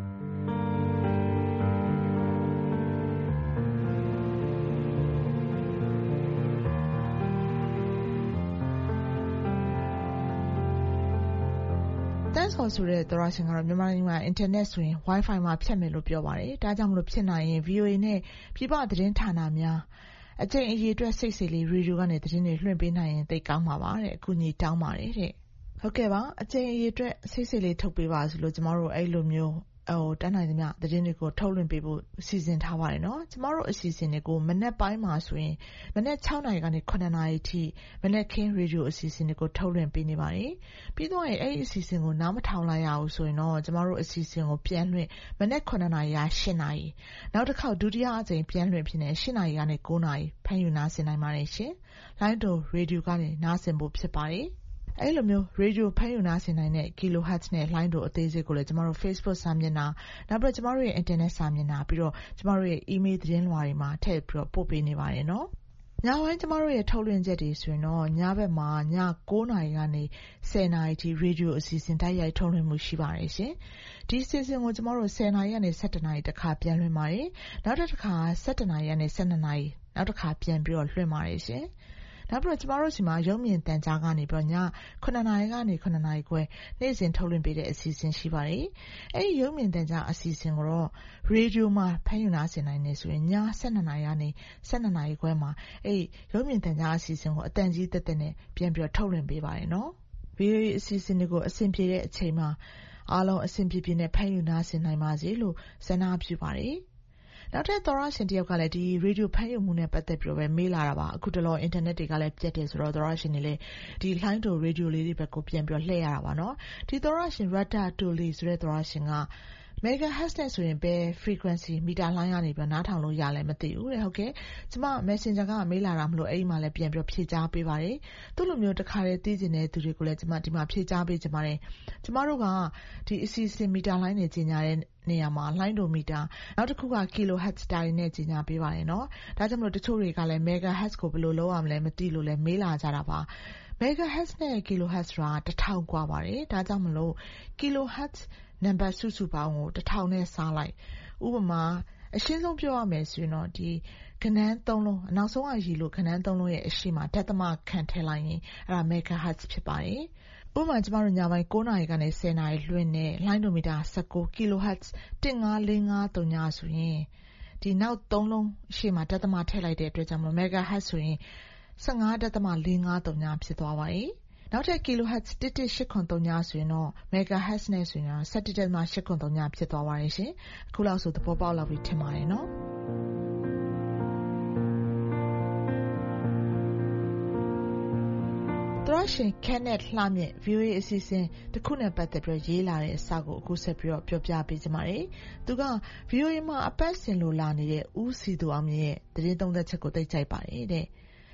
ဆော်ဆိုတဲ့သောရရှင်ကတော့မြန်မာနိုင်ငံမှာအင်တာနက်ဆိုရင် Wi-Fi မှာဖြတ်မယ်လို့ပြောပါတယ်။ဒါကြောင့်မလို့ဖြစ်နိုင်ရင် VOA နဲ့ပြည်ပသတင်းဌာနများအကြိမ်အရေအတွက်စိတ်စိတ်လေးရေဒီယိုကနေသတင်းတွေလွှင့်ပေးနိုင်ရင်သိကောင်းပါပါတဲ့။အခုညီတောင်းပါတယ်တဲ့။ဟုတ်ကဲ့ပါအကြိမ်အရေအတွက်စိတ်စိတ်လေးထုတ်ပေးပါဆိုလို့ကျမတို့အဲ့လိုမျိုးတန်းနိုင်သမျှသတင်းတွေကိုထုတ်လွှင့်ပေးဖို့စီစဉ်ထားပါတယ်နော်ကျမတို့အစီအစဉ်တွေကိုမနက်ပိုင်းမှာဆိုရင်မနက်6နာရီကနေ9နာရီထိမနက်ခင်းရေဒီယိုအစီအစဉ်တွေကိုထုတ်လွှင့်ပေးနေပါတယ်ပြီးတော့အဲ့ဒီအစီအစဉ်ကိုနားမထောင်လိုက်ရဘူးဆိုရင်တော့ကျမတို့အစီအစဉ်ကိုပြန်လွှင့်မနက်9နာရီကနေ10နာရီနောက်တစ်ခေါက်ဒုတိယအကြိမ်ပြန်လွှင့်ဖြစ်နေ10နာရီကနေ9နာရီဖမ်းယူနားဆင်နိုင်ပါတယ်ရှင်လိုင်းတိုရေဒီယိုကနေနားဆင်ဖို့ဖြစ်ပါတယ်အဲ့လိုမျိုးရေဒီယိုဖမ်းယူနားဆင်နိုင်တဲ့ kilohertz နဲ့လိုင်းတိုအသေးစိတ်ကိုလည်းကျမတို့ Facebook စာမျက်နှာနောက်ပြီးကျမတို့ရဲ့ internet စာမျက်နှာပြီးတော့ကျမတို့ရဲ့ email သတင်းလွှာတွေမှာထည့်ပြီးတော့ပို့ပေးနေပါတယ်နော်ညပိုင်းကျမတို့ရဲ့ထုတ်လွှင့်ချက်တွေဆိုရင်တော့ညဘက်မှာည9နာရီကနေ10နာရီထိရေဒီယိုအစီအစဉ်တိုက်ရိုက်ထုတ်လွှင့်မှုရှိပါတယ်ရှင်ဒီအစီအစဉ်ကိုကျမတို့10နာရီကနေ17နာရီတစ်ခါပြန်လွှင့်ပါတယ်နောက်တစ်ခါ17နာရီကနေ12နာရီနောက်တစ်ခါပြန်ပြီးတော့လွှင့်ပါတယ်ရှင်နောက်ပြီးတော့ကျမတို့စီမှာရုံမြင့်တန်ကြားကနေပြီးတော့ည9နာရီကနေ9နာရီခွဲနေ့စဉ်ထုတ်လွှင့်ပေးတဲ့အစီအစဉ်ရှိပါတယ်။အဲဒီရုံမြင့်တန်ကြားအစီအစဉ်ကိုတော့ရေဒီယိုမှာဖမ်းယူနားဆင်နိုင်နေဆိုရင်ည12နာရီကနေ12နာရီခွဲမှာအဲဒီရုံမြင့်တန်ကြားအစီအစဉ်ကိုအတန်ကြီးတက်တက်နဲ့ပြန်ပြီးတော့ထုတ်လွှင့်ပေးပါတယ်နော်။ VOA အစီအစဉ်တွေကိုအဆင်ပြေတဲ့အချိန်မှာအားလုံးအဆင်ပြေပြေနဲ့ဖမ်းယူနားဆင်နိုင်ပါစေလို့ဆန္ဒပြုပါတယ်။နောက်ထပ်သောရရှင်တယောက်ကလည်းဒီရေဒီယိုဖမ်းယူမှုနဲ့ပတ်သက်ပြီးတော့ပဲမေးလာတာပါအခုတလောအင်တာနက်တွေကလည်းပြတ်တယ်ဆိုတော့သောရရှင်တွေလည်းဒီလိုင်းတိုရေဒီယိုလေးတွေဘက်ကိုပြန်ပြီးလှည့်ရတာပါနော်ဒီသောရရှင် Rata Tuli ဆိုတဲ့သောရရှင်ကmegahertz နဲ့ဆိုရင်ပဲ frequency မီတာလှိုင်းကနေပြီးနားထောင်လို့ရလဲမသိဘူးတဲ့ဟုတ်ကဲ့ကျမ messenger ကမေးလာတာမလို့အဲ့ဒီမှာလည်းပြန်ပြီးဖြေကြားပေးပါတယ်သူ့လိုမျိုးတခါတည်းသိကျင်တဲ့သူတွေကိုလည်းကျမဒီမှာဖြေကြားပေးကြပါတယ်ကျမတို့ကဒီအစီအစဉ်မီတာလှိုင်းနဲ့ကြီးညာတဲ့နေရာမှာလှိုင်းတိုမီတာနောက်တစ်ခုက kilohertz တိုင်းနဲ့ကြီးညာပေးပါတယ်နော်ဒါကြောင့်မလို့တချို့တွေကလည်း megahertz ကိုဘယ်လိုလုပ်ရမလဲမသိလို့လည်းမေးလာကြတာပါmegahertz နဲ့ kilohertz ဆိုတာ1000กว่าပါတယ်ဒါကြောင့်မလို့ kilohertz နံပါတ်စုစုပေါင်းကို1000နဲ့စားလိုက်ဥပမာအရှင်းဆုံးပြောရမယ်ဆိုရင်တော့ဒီခဏန်း3လုံးအနောက်ဆုံးကရီလို့ခဏန်း3လုံးရဲ့အရှိမဒသမခံထည့်လိုက်ရင်အဲ့ဒါ megahertz ဖြစ်ပါတယ်ဥပမာကျမတို့ညပိုင်း9နာရီကနေ10နာရီလွှင့်နဲ့လိုင်းဒိုမီတာ19 kilohertz 15453ညဆိုရင်ဒီနောက်3လုံးရှေ့မှာဒသမထည့်လိုက်တဲ့အတွက်ကြောင့် megahertz ဆိုရင်15.453ညဖြစ်သွားပါတယ်နောက်ထပ် kilohertz 11883ညဆိုရင်တော့ megahertz နဲ့ဆိုရင်17.883ညဖြစ်သွားပါတယ်ရှင်အခုလောက်ဆိုသဘောပေါက်လောက်ပြီထင်ပါတယ်နော်သရရှင် Kenneth လှမြင့် VOA အစီအစဉ်တစ်ခုနဲ့ပတ်သက်ပြီးရေးလာတဲ့အစာကိုအခုဆက်ပြီးတော့ပြောပြပေးကြပါမယ်သူက VOA မှာအပတ်စဉ်လိုလာနေတဲ့ဦးစီသူအောင်ရဲ့သတင်းသုံးသက်ချက်ကိုသိကြိုက်ပါတယ်တဲ့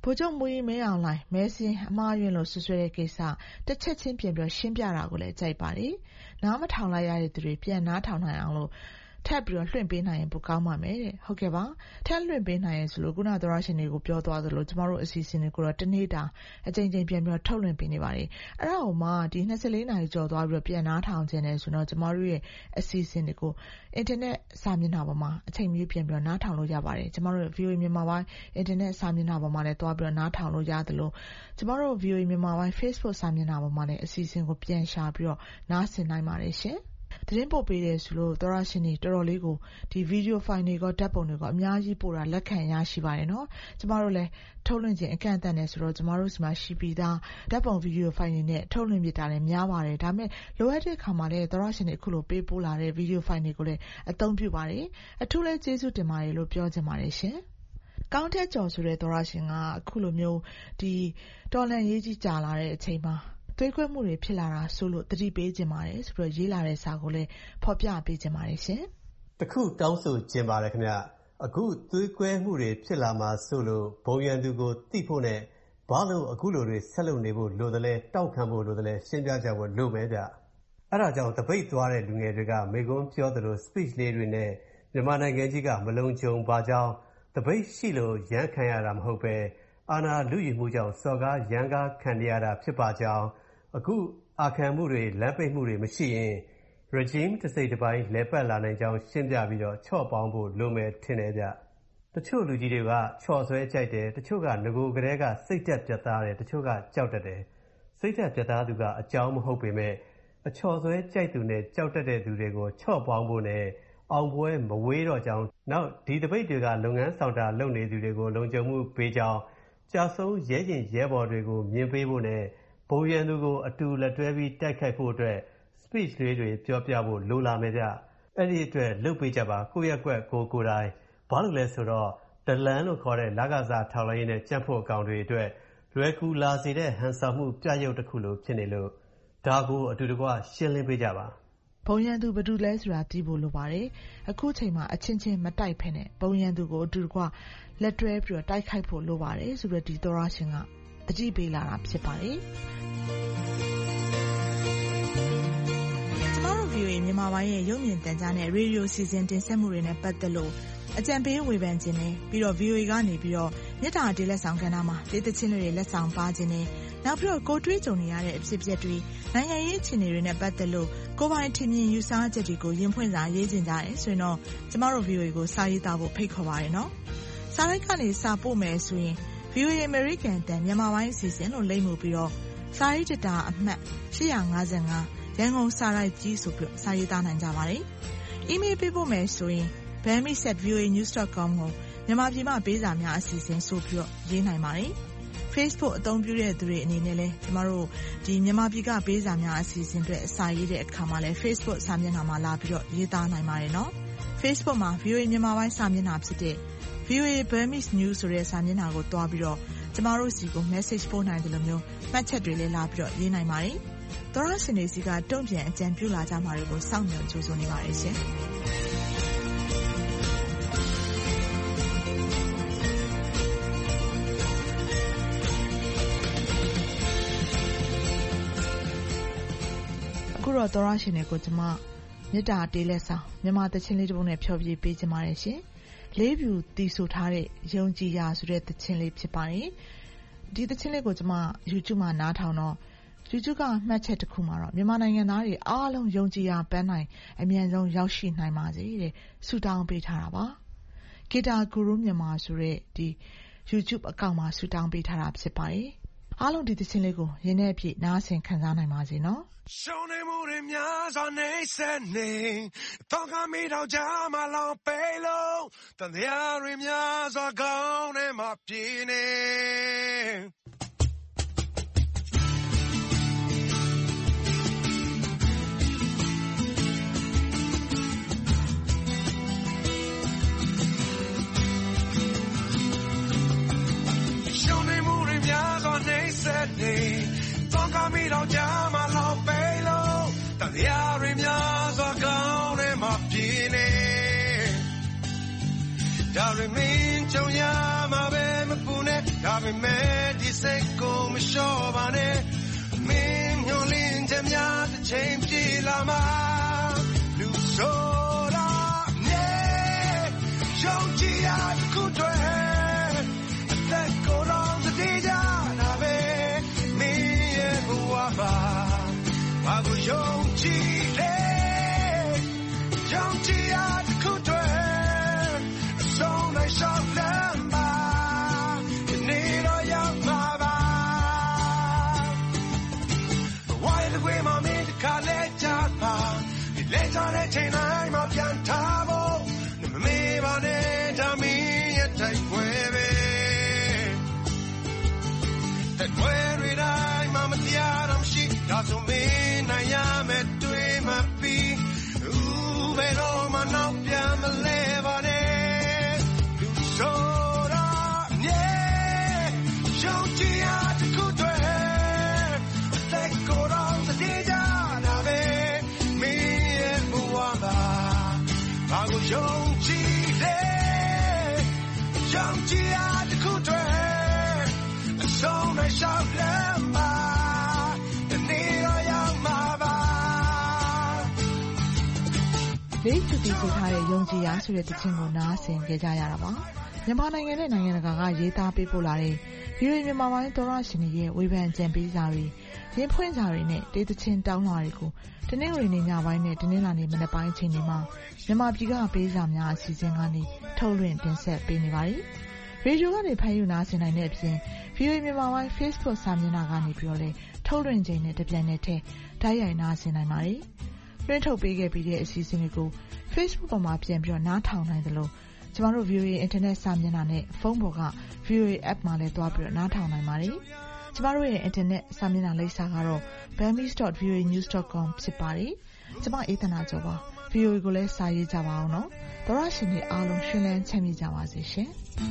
ဗိုလ်ချုပ်မူကြီးမင်းအောင်လှိုင်မဲစင်းအမှားယွင်းလို့ဆွဆွဲတဲ့ကိစ္စတစ်ချက်ချင်းပြင်ပြီးရှင်းပြတာကိုလည်းကြိုက်ပါတယ်နားမထောင်လိုက်ရတဲ့သူတွေပြန်နားထောင်နိုင်အောင်လို့ထပ်ပြီးလွှင့်ပေးနိုင်ရင်ပိုကောင်းပါမယ်တဲ့ဟုတ်ကဲ့ပါထပ်လွှင့်ပေးနိုင်ရင်ဆိုလို့ခုနသောရရှင်တွေကိုပြောသွားသလိုကျမတို့အစီအစဉ်တွေကိုတော့တနေ့တာအချိန်ချင်းပြန်ပြီးထုတ်လွှင့်ပေးနေပါတယ်အဲ့ဒါကိုမှဒီ24နာရီကျော်သွားပြီးပြန်နားထောင်ခြင်းနဲ့ဆိုတော့ကျမတို့ရဲ့အစီအစဉ်တွေကိုအင်တာနက်စာမျက်နှာပေါ်မှာအချိန်မီပြန်ပြီးနားထောင်လို့ရပါတယ်ကျမတို့ VOA မြန်မာပိုင်းအင်တာနက်စာမျက်နှာပေါ်မှာလည်းတွားပြီးနားထောင်လို့ရတယ်လို့ကျမတို့ VOA မြန်မာပိုင်း Facebook စာမျက်နှာပေါ်မှာလည်းအစီအစဉ်ကိုပြန်ရှာပြီးနားဆင်နိုင်ပါတယ်ရှင်သတင်းပို့ပေးတယ်ဆိုလို့သောရရှင်တွေတော်တော်လေးကိုဒီဗီဒီယိုဖိုင်တွေကဓာတ်ပုံတွေကအများကြီးပို့တာလက်ခံရရှိပါတယ်နော်ကျမတို့လည်းထုတ်လွှင့်ခြင်းအကန့်အသတ်နဲ့ဆိုတော့ကျမတို့စီမှာရှိပြီးသားဓာတ်ပုံဗီဒီယိုဖိုင်တွေနဲ့ထုတ်လွှင့်ပြတာလည်းများပါတယ်ဒါပေမဲ့လိုအပ်တဲ့ခါမှာလည်းသောရရှင်တွေအခုလိုပေးပို့လာတဲ့ဗီဒီယိုဖိုင်တွေကိုလည်းအသုံးပြုပါတယ်အထူးလည်းကျေးဇူးတင်ပါတယ်လို့ပြောချင်ပါတယ်ရှင်ကောင်းတဲ့ကြော်ဆိုတဲ့သောရရှင်ကအခုလိုမျိုးဒီတော်လန်ရေးကြီးကြာလာတဲ့အချိန်မှာသွေးကွဲမှုတွေဖြစ်လာတာဆိုလို့တတိပေးခြင်းပါတယ်ဆိုတော့ရေးလာတဲ့စာကိုလည်းဖော်ပြပေးခြင်းပါတယ်ရှင်တခုတောင်းဆိုခြင်းပါတယ်ခင်ဗျအခုသွေးကွဲမှုတွေဖြစ်လာမှာဆိုလို့ဘုံရန်သူကိုတိဖို့နဲ့ဘာလို့အခုလိုတွေဆက်လုပ်နေဖို့လိုသလဲတောက်ခံဖို့လိုသလဲရှင်းပြကြဖို့လိုမယ်ဗျအဲ့ဒါကြောင့်တပိတ်သွားတဲ့လူငယ်တွေကမေကွန်းပြောသလို speech လေးတွေနဲ့မြန်မာနိုင်ငံကြီးကမလုံခြုံပါကြောင်းတပိတ်ရှိလို့ရန်ခံရတာမဟုတ်ပဲအာဏာလူယူမှုကြောင့်စော်ကားရန်ကားခံရတာဖြစ်ပါကြောင်းအခုအာခံမှုတွေလမ်းပိတ်မှုတွေမရှိရင် regime တစ်စိတ်တစ်ပိုင်းလဲပတ်လာနိုင်ကြောင်းရှင်းပြပြီးတော့ချော့ပေါင်းဖို့လိုမယ်ထင်တယ်ဗျတချို့လူကြီးတွေကချော့ဆွဲကြိုက်တယ်တချို့ကငကိုကလေးကစိတ်တက်ပြတ်သားတယ်တချို့ကကြောက်တတ်တယ်စိတ်တက်ပြတ်သားသူကအကြောင်းမဟုတ်ပေမဲ့အချော့ဆွဲကြိုက်သူနဲ့ကြောက်တတ်တဲ့သူတွေကိုချော့ပေါင်းဖို့နဲ့အောင်ပွဲမဝေးတော့ကြောင်းနောက်ဒီတပိတ်တွေကလုပ်ငန်းဆောင်တာလုပ်နေသူတွေကိုလုံခြုံမှုပေးကြောင်းကြာဆုံးရဲရင်ရဲဘော်တွေကိုမြင်ပေးဖို့နဲ့ဘုံရန်သူကိုအတူလက်တွဲပြီးတိုက်ခိုက်ဖို့အတွက် speech လေးတွေပြောပြဖို့လိုလာမယ်ဗျအဲ့ဒီအတွက်လုပ်ပေးကြပါကိုယ့်ရက်ကွက်ကိုယ်တိုင်ဘာလို့လဲဆိုတော့ဒလန်လို့ခေါ်တဲ့လကစားထောက်လိုင်းနဲ့ကြက်ဖို့အကောင်တွေအတွက်လွယ်ကူလာစေတဲ့ဟန်ဆောင်မှုပြရုပ်တစ်ခုလိုဖြစ်နေလို့ဒါကိုအတူတကွရှင်းလင်းပေးကြပါဘုံရန်သူဘယ်သူလဲဆိုတာသိဖို့လိုပါတယ်အခုချိန်မှာအချင်းချင်းမတိုက်ဖက်နဲ့ဘုံရန်သူကိုအတူတကွလက်တွဲပြီးတော့တိုက်ခိုက်ဖို့လိုပါတယ်ဆိုတော့ဒီသောရရှင်ကတတိပေးလာတာဖြစ်ပါတယ်ကျမတို့ VOA မြန်မာပိုင်းရဲ့ရုပ်မြင်သံကြားနဲ့ရေဒီယိုစီစဉ်တင်ဆက်မှုတွေနဲ့ပတ်သက်လို့အကြံပေးဝေဖန်ခြင်းနဲ့ပြီးတော့ VOA ကနေပြီးတော့မြစ်တာတေးလက်ဆောင်ကဏ္ဍမှာဒေသချင်းတွေလက်ဆောင်ပါခြင်းနဲ့နောက်ပြီးတော့ကိုတွေးကြုံနေရတဲ့အဖြစ်အပျက်တွေနိုင်ငံရေးအခြေအနေတွေနဲ့ပတ်သက်လို့ကိုပိုင်ထင်မြင်ယူဆချက်တွေကိုရင်ဖွင့်စာရေးခြင်းကြတယ်ဆိုရင်တော့ကျမတို့ VOA ကိုစာရေးသားဖို့ဖိတ်ခေါ်ပါတယ်နော်စာရိုက်ကနေစာပို့မယ်ဆိုရင် VOA American တန်မြန်မာပိုင်းအစီအစဉ်လို့လိမ့်မှုပြီးတော့စာရေးတတာအမှတ်855ရန်ကုန်စာရိုက်ကြီးဆိုပြီးစာရေးသားနိုင်ကြပါတယ်။ email ပေးဖို့မယ်ဆိုရင် bami@voanews.com ကိုမြန်မာပြည်မှာပေးစာများအစီအစဉ်ဆိုပြီးရေးနိုင်ပါတယ်။ Facebook အသုံးပြုတဲ့သူတွေအနေနဲ့လည်းကျမတို့ဒီမြန်မာပြည်ကပေးစာများအစီအစဉ်တွေအစာရေးတဲ့အခါမှာလည်း Facebook စာမျက်နှာမှာလာပြီးတော့ရေးသားနိုင်ပါတယ်နော်။ Facebook မှာ VOA မြန်မာပိုင်းစာမျက်နှာဖြစ်တဲ့VOA Burmese News ဆိုတဲ့စာမျက်နှာကိုတွားပြီးတော့ကျမတို့စီကို message ပို့နိုင်တယ်လို့မျိုးမှတ်ချက်တွေလည်းလာပြီးတော့ရေးနိုင်ပါတယ်။သောရရှင်တွေစီကတုံ့ပြန်အကြံပြုလာကြမှာတွေကိုစောင့်မျှော်ကြိုးစားနေပါတယ်ရှင်။အခုတော့သောရရှင်တွေကိုကျမမြစ်တာတေးလက်ဆောင်မြန်မာသချင်းလေးတစ်ပုဒ်နဲ့ဖျော်ဖြေပေးကြပါရရှင်။လေးဖြူတီဆိုထားတဲ့ယုံကြည်ရာဆိုတဲ့သချင်းလေးဖြစ်ပါတယ်ဒီသချင်းလေးကိုကျွန်မ YouTube မှာနားထောင်တော့ YouTube ကမှတ်ချက်တစ်ခုမှာတော့မြန်မာနိုင်ငံသားတွေအားလုံးယုံကြည်ရာပန်းနိုင်အမြန်ဆုံးရောက်ရှိနိုင်ပါစေတဲ့ဆုတောင်းပေးထားတာပါဂီတာဂူရုမြန်မာဆိုတဲ့ဒီ YouTube အကောင့်မှာဆုတောင်းပေးထားတာဖြစ်ပါတယ်အားလုံးဒီသချင်းလေးကိုရင်းနှီးအပြည့်နားဆင်ခံစားနိုင်ပါစေနော်ရှုံးနေမှုတွေများစွာနေဆက်နေတော့ကမိတော့ကြမှာလောင်ပေလို့တန်တရားတွေများစွာကောင်းနေမှာပြင်းနေရှုံးနေမှုတွေများစွာနေဆက်နေတော့ကမိတော့ကြမှာလောင်ပေလို့တန်တရားတွေများစွာကောင်းနေမှာပြင်းနေဒါတွေမင်းကြုံရမှာပဲမပူနဲ့ဒါပေမဲ့ဒီစိတ်ကိုမလျှော့ပါနဲ့မင်းမျောလင်းချက်များတစ်ချိန်ပြေးလာမှာလူဆိုတာနဲ့ယုံကြည်ရတစ်ခုတည်းအသက်ကိုယ်တော်တည်ကြတာပဲမင်းရဲ့ဘဝမှာဘာကိုယုံကြည်လဲယုံကြည်ရတစ်ခုတည်းအဆုံးနိုင်ရှောက်လမ်းမှာဒီနေ့တော့ရောက်မှာပါဘဝရဲ့ကွေးမှာမင်းတစ်ခါလဲချပါဒီလဲချတဲ့ချိန်တိုင်းမှာပြန်ထားဖို့မမေ့ပါနဲ့ဒါမင်းရဲ့တိုက်ပွဲပဲတိုက်ပွဲတွေတိုင်းမှာမတရားတော့မရှိဒါဆိုမင်းနိုင်ရမယ်တွေးမှပြီးဘယ်တော့မှနောက်ပြန်မလဲပါနဲ့လူဆိုတာမြေယုံကြည်ရတစ်ခုတည်းအသက်ကိုယ်တော်တည်ကြတာပဲမင်းရဲ့ဘဝမှာဘာကိုယုံကြည်လဲယုံကြည်ရတစ်ခုတည်းအဆုံးနဲ့ရှောက်လမ်းမှာဒီနေ့တော့ရောက်မှာပါလေးချူတီဆိုထားတဲ့ယုံကြည်ရာဆိုတဲ့တခြင်းကိုနားဆင်ကြကြရတာပါမြန်မာနိုင်ငံနဲ့နိုင်ငံတကာကရေးသားပေးပို့လာတဲ့ VOA မြန်မာပိုင်းသောရရှင်တွေရဲ့ဝေဖန်ကြံပေးစာတွေရင်းဖွင့်စာတွေနဲ့တေးသချင်းတောင်းလာတွေကိုတနင်္ဂနွေနေ့ညပိုင်းနဲ့တနင်္လာနေ့မနက်ပိုင်းအချိန်တွေမှာမြန်မာပြည်ကပေးစာများအစီအစဉ်ကနေထုတ်လွှင့်တင်ဆက်ပေးနေပါတယ်ရေဒီယိုကနေဖန်ယူနားဆင်နိုင်တဲ့အပြင် VOA မြန်မာပိုင်း Facebook စာမျက်နှာကနေပြီးတော့လည်းထုတ်လွှင့်ချိန်နဲ့တပြိုင်နက်တည်းတိုက်ရိုက်နားဆင်နိုင်ပါတယ်လွှင့်ထုတ်ပေးခဲ့ပြီးတဲ့အစီအစဉ်တွေကို Facebook ပေါ်မှာပြန်ပြီးတော့နားထောင်နိုင်သလိုကျမတို့ VOA Internet စာမျက်နှာနဲ့ဖုန်းပေါ်က VOA App မှာလည်းတွားပြီးတော့နားထောင်နိုင်ပါတယ်ကျမတို့ရဲ့ Internet စာမျက်နှာလိပ်စာကတော့ burmese.voanews.com ဖြစ်ပါတယ်ကျမအေးသနာကျော်ပါ VOA ကိုလည်းစာရေးကြပါအောင်နော်သောရရှင်တွေအားလုံးရှင်လန်းချမ်းမြေ့ကြပါစေရှင်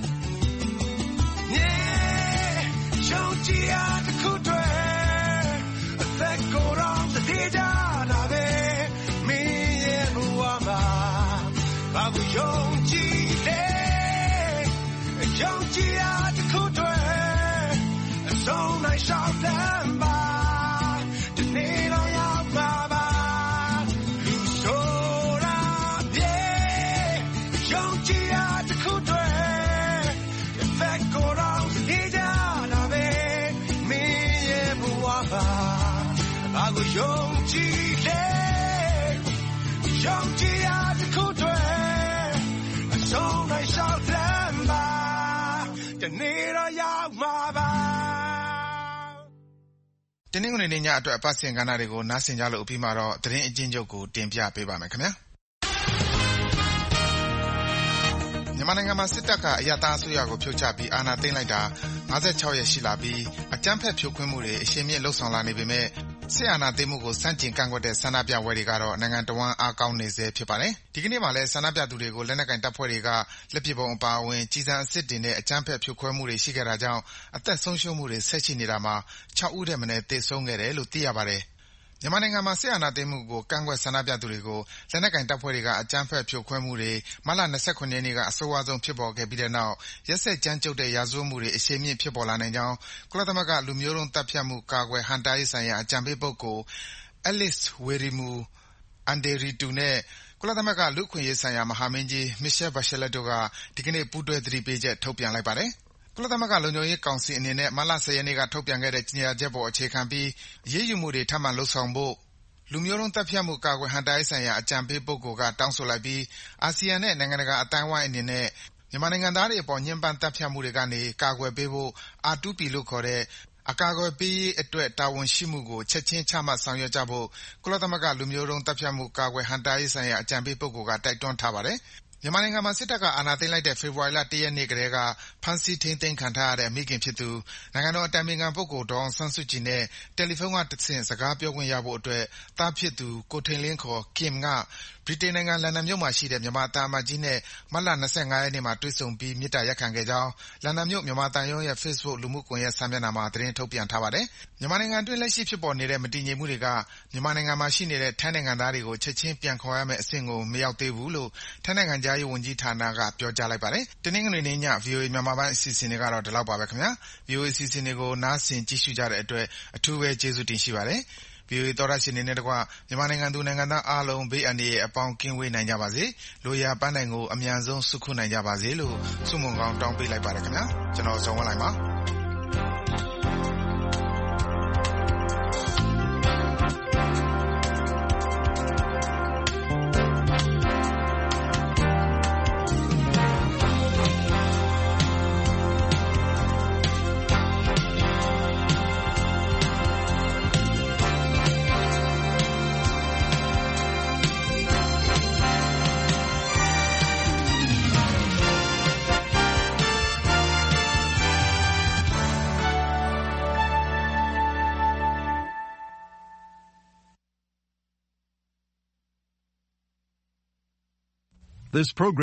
ယုံကြည်ရတစ်ခုတည်းအသက်ကိုယ်တော်တည်ကြတာပဲမင်းရဲ့ဘဝမှာဘာကိုယုံကြည်လဲယုံကြည်ရတစ်ခုတည်းအဆုံးနိုင်ရှောက်လမ်းမှာဒီနေ့တော့ရောက်မှာပါလူဆိုတာပြေယုံကြည်ရတစ်ခုတည်းအသက်ကိုယ်တော်တည်ကြတာပဲမင်းရဲ့ဘဝမှာဘာကိုယုံကြည်လဲယုံကြည်ရတစ်ခုတည်းအဆုံးနိုင်ရှောက်လမ်းမှာဒီနေ့တော့ရောက်မှာပါတနင်္ဂနွေနေ့ညအတွက်အပတ်စဉ်ကဏ္ဍတွေကိုနားဆင်ကြလို့ပြီးမှတော့သတင်းအကျဉ်းချုပ်ကိုတင်ပြပေးပါမယ်ခင်ဗျာမြန်မာနိုင်ငံမှာစစ်တပ်ကအရပ်သားအစိုးရကိုဖြုတ်ချပြီးအာဏာသိမ်းလိုက်တာ56ရက်ရှိလာပြီးအကြမ်းဖက်ဖြိုခွင်းမှုတွေအရှိန်မြင့်လှုပ်ဆောင်လာနေပေမဲ့စစ်အာဏာသိမ်းမှုကိုစန့်ကျင်ကန့်ကွက်တဲ့ဆန္ဒပြပွဲတွေကတော့နိုင်ငံတော်ဝန်အားကောင်းနေဆဲဖြစ်ပါတယ်။ဒီကနေ့မှလည်းဆန္ဒပြသူတွေကိုလက်နက်ကင်တပ်ဖွဲ့တွေကလက်ပစ်ဗုံးအပါအဝင်ကြီးစံအစစ်တွေနဲ့အကြမ်းဖက်ဖြိုခွဲမှုတွေရှိခဲ့တာကြောင့်အသက်ဆုံးရှုံးမှုတွေဆက်ရှိနေတာမှာ6ဦးထက်မနည်းသေဆုံးခဲ့တယ်လို့သိရပါတယ်။မြန်မာနိုင်ငံမှာစစ်အာဏာသိမ်းမှုကိုကန့်ကွက်ဆန္ဒပြသူတွေကိုလက်နက်ကင်တပ်ဖွဲ့တွေကအကြမ်းဖက်ဖြိုခွဲမှုတွေမတ်လ29ရက်နေ့ကအဆိုးဝါးဆုံးဖြစ်ပေါ်ခဲ့ပြီးတဲ့နောက်ရက်စက်ကြမ်းကြုတ်တဲ့ရာဇဝတ်မှုတွေအရှိန်မြင့်ဖြစ်ပေါ်လာနိုင်ကြောင်းကုလသမဂ္ဂလူမျိုးတုန်းသတ်ဖြတ်မှုကာကွယ်ဟန့်တားရေးဆိုင်ရာအကြံပေးပုဂ္ဂိုလ် Alice Weremu-Anderito နဲ့ကုလသမဂ္ဂလူ့အခွင့်အရေးဆိုင်ရာမဟာမင်းကြီး Michelle Bachelet တို့ကဒီကနေ့ပူးတွဲသတိပေးချက်ထုတ်ပြန်လိုက်ပါတယ်။ကုလသမဂ္ဂလုံခြုံရေးကောင်စီအနေနဲ့မတ်လ10ရက်နေ့ကထုတ်ပြန်ခဲ့တဲ့ကြေညာချက်ပေါ်အခြေခံပြီးအရေးယူမှုတွေထပ်မံလုပ်ဆောင်ဖို့လူမျိုးတုန်းသတ်ဖြတ်မှုကာကွယ်ဟန့်တားရေးဆိုင်ရာအကြံပေးပုဂ္ဂိုလ်ကတောင်းဆိုလိုက်ပြီးအာဆီယံနဲ့နိုင်ငံတကာအသိုင်းအဝိုင်းအနေနဲ့မြန်မာနိုင်ငံသားတွေအပေါ်ညှဉ်းပန်းသတ်ဖြတ်မှုတွေကနေကာကွယ်ပေးဖို့ R2P လို့ခေါ်တဲ့အကာအကွယ်ပေးရေးအတွက်တာဝန်ရှိမှုကိုချက်ချင်းချမှတ်ဆောင်ရွက်ကြဖို့ကုလသမဂ္ဂလူမျိုးတုန်းသတ်ဖြတ်မှုကာကွယ်ဟန့်တားရေးဆိုင်ရာအကြံပေးပုဂ္ဂိုလ်ကတိုက်တွန်းထားပါတယ်။မြန်မာနိုင်ငံမှာစစ်တပ်ကအာဏာသိမ်းလိုက်တဲ့ဖေဖော်ဝါရီလ1ရက်နေ့ကတည်းကဖမ်းဆီးထိန်းသိမ်းခံထားရတဲ့မိခင်ဖြစ်သူနိုင်ငံတော်အတိုင်ပင်ခံပုဂ္ဂိုလ်ဒေါ်အောင်ဆန်းစုကြည်နဲ့တယ်လီဖုန်းကတဆင့်စကားပြောခွင့်ရဖို့အတွက်သားဖြစ်သူကိုထိန်လင်းခေါ် Kim ကဗြိတိန်နိုင်ငံလန်ဒန်မြို့မှာရှိတဲ့မြန်မာသံအမတ်ကြီးနဲ့မတ်လ ၂၅ ရက်နေ့မှာတွေ့ဆုံပြီးမေတ္တာရပ်ခံခဲ့ကြောင်းလန်ဒန်မြို့မြန်မာသံရုံးရဲ့ Facebook လူမှုကွန်ရက်စာမျက်နှာမှာသတင်းထုတ်ပြန်ထားပါတယ်။မြန်မာနိုင်ငံအတွင်းလက်ရှိဖြစ်ပေါ်နေတဲ့မတည်ငြိမ်မှုတွေကမြန်မာနိုင်ငံမှာရှိနေတဲ့ထိုင်းနိုင်ငံသားတွေကိုချက်ချင်းပြန်ခေါ်ရမယ့်အဆင့်ကိုမရောက်သေးဘူးလို့ထိုင်းနိုင်ငံခြားရေးဝန်ကြီးဌာနကပြောကြားလိုက်ပါတယ်။တနင်္ဂနွေနေ့ည VOA မြန်မာပိုင်းအစီအစဉ်တွေကတော့ဒီလောက်ပါပဲခင်ဗျာ။ VOA အစီအစဉ်တွေကိုနားဆင်ကြည့်ရှုကြတဲ့အတွက်အထူးပဲကျေးဇူးတင်ရှိပါတယ်။ VOA သောတရှင်တွေနဲ့တကွမြန်မာနိုင်ငံသူနိုင်ငံသားအားလုံးဘေးအန္တရာယ်အပေါင်းကင်းဝေးနိုင်ကြပါစေ။လိုရာပန်းနိုင်ကိုအမြန်ဆုံးစုခုနိုင်ကြပါစေလို့ဆုမွန်ကောင်းတောင်းပေးလိုက်ပါတယ်ခင်ဗျာ။ကျွန်တော်ဇော်ဝင်းလှိုင်ပါ။ This program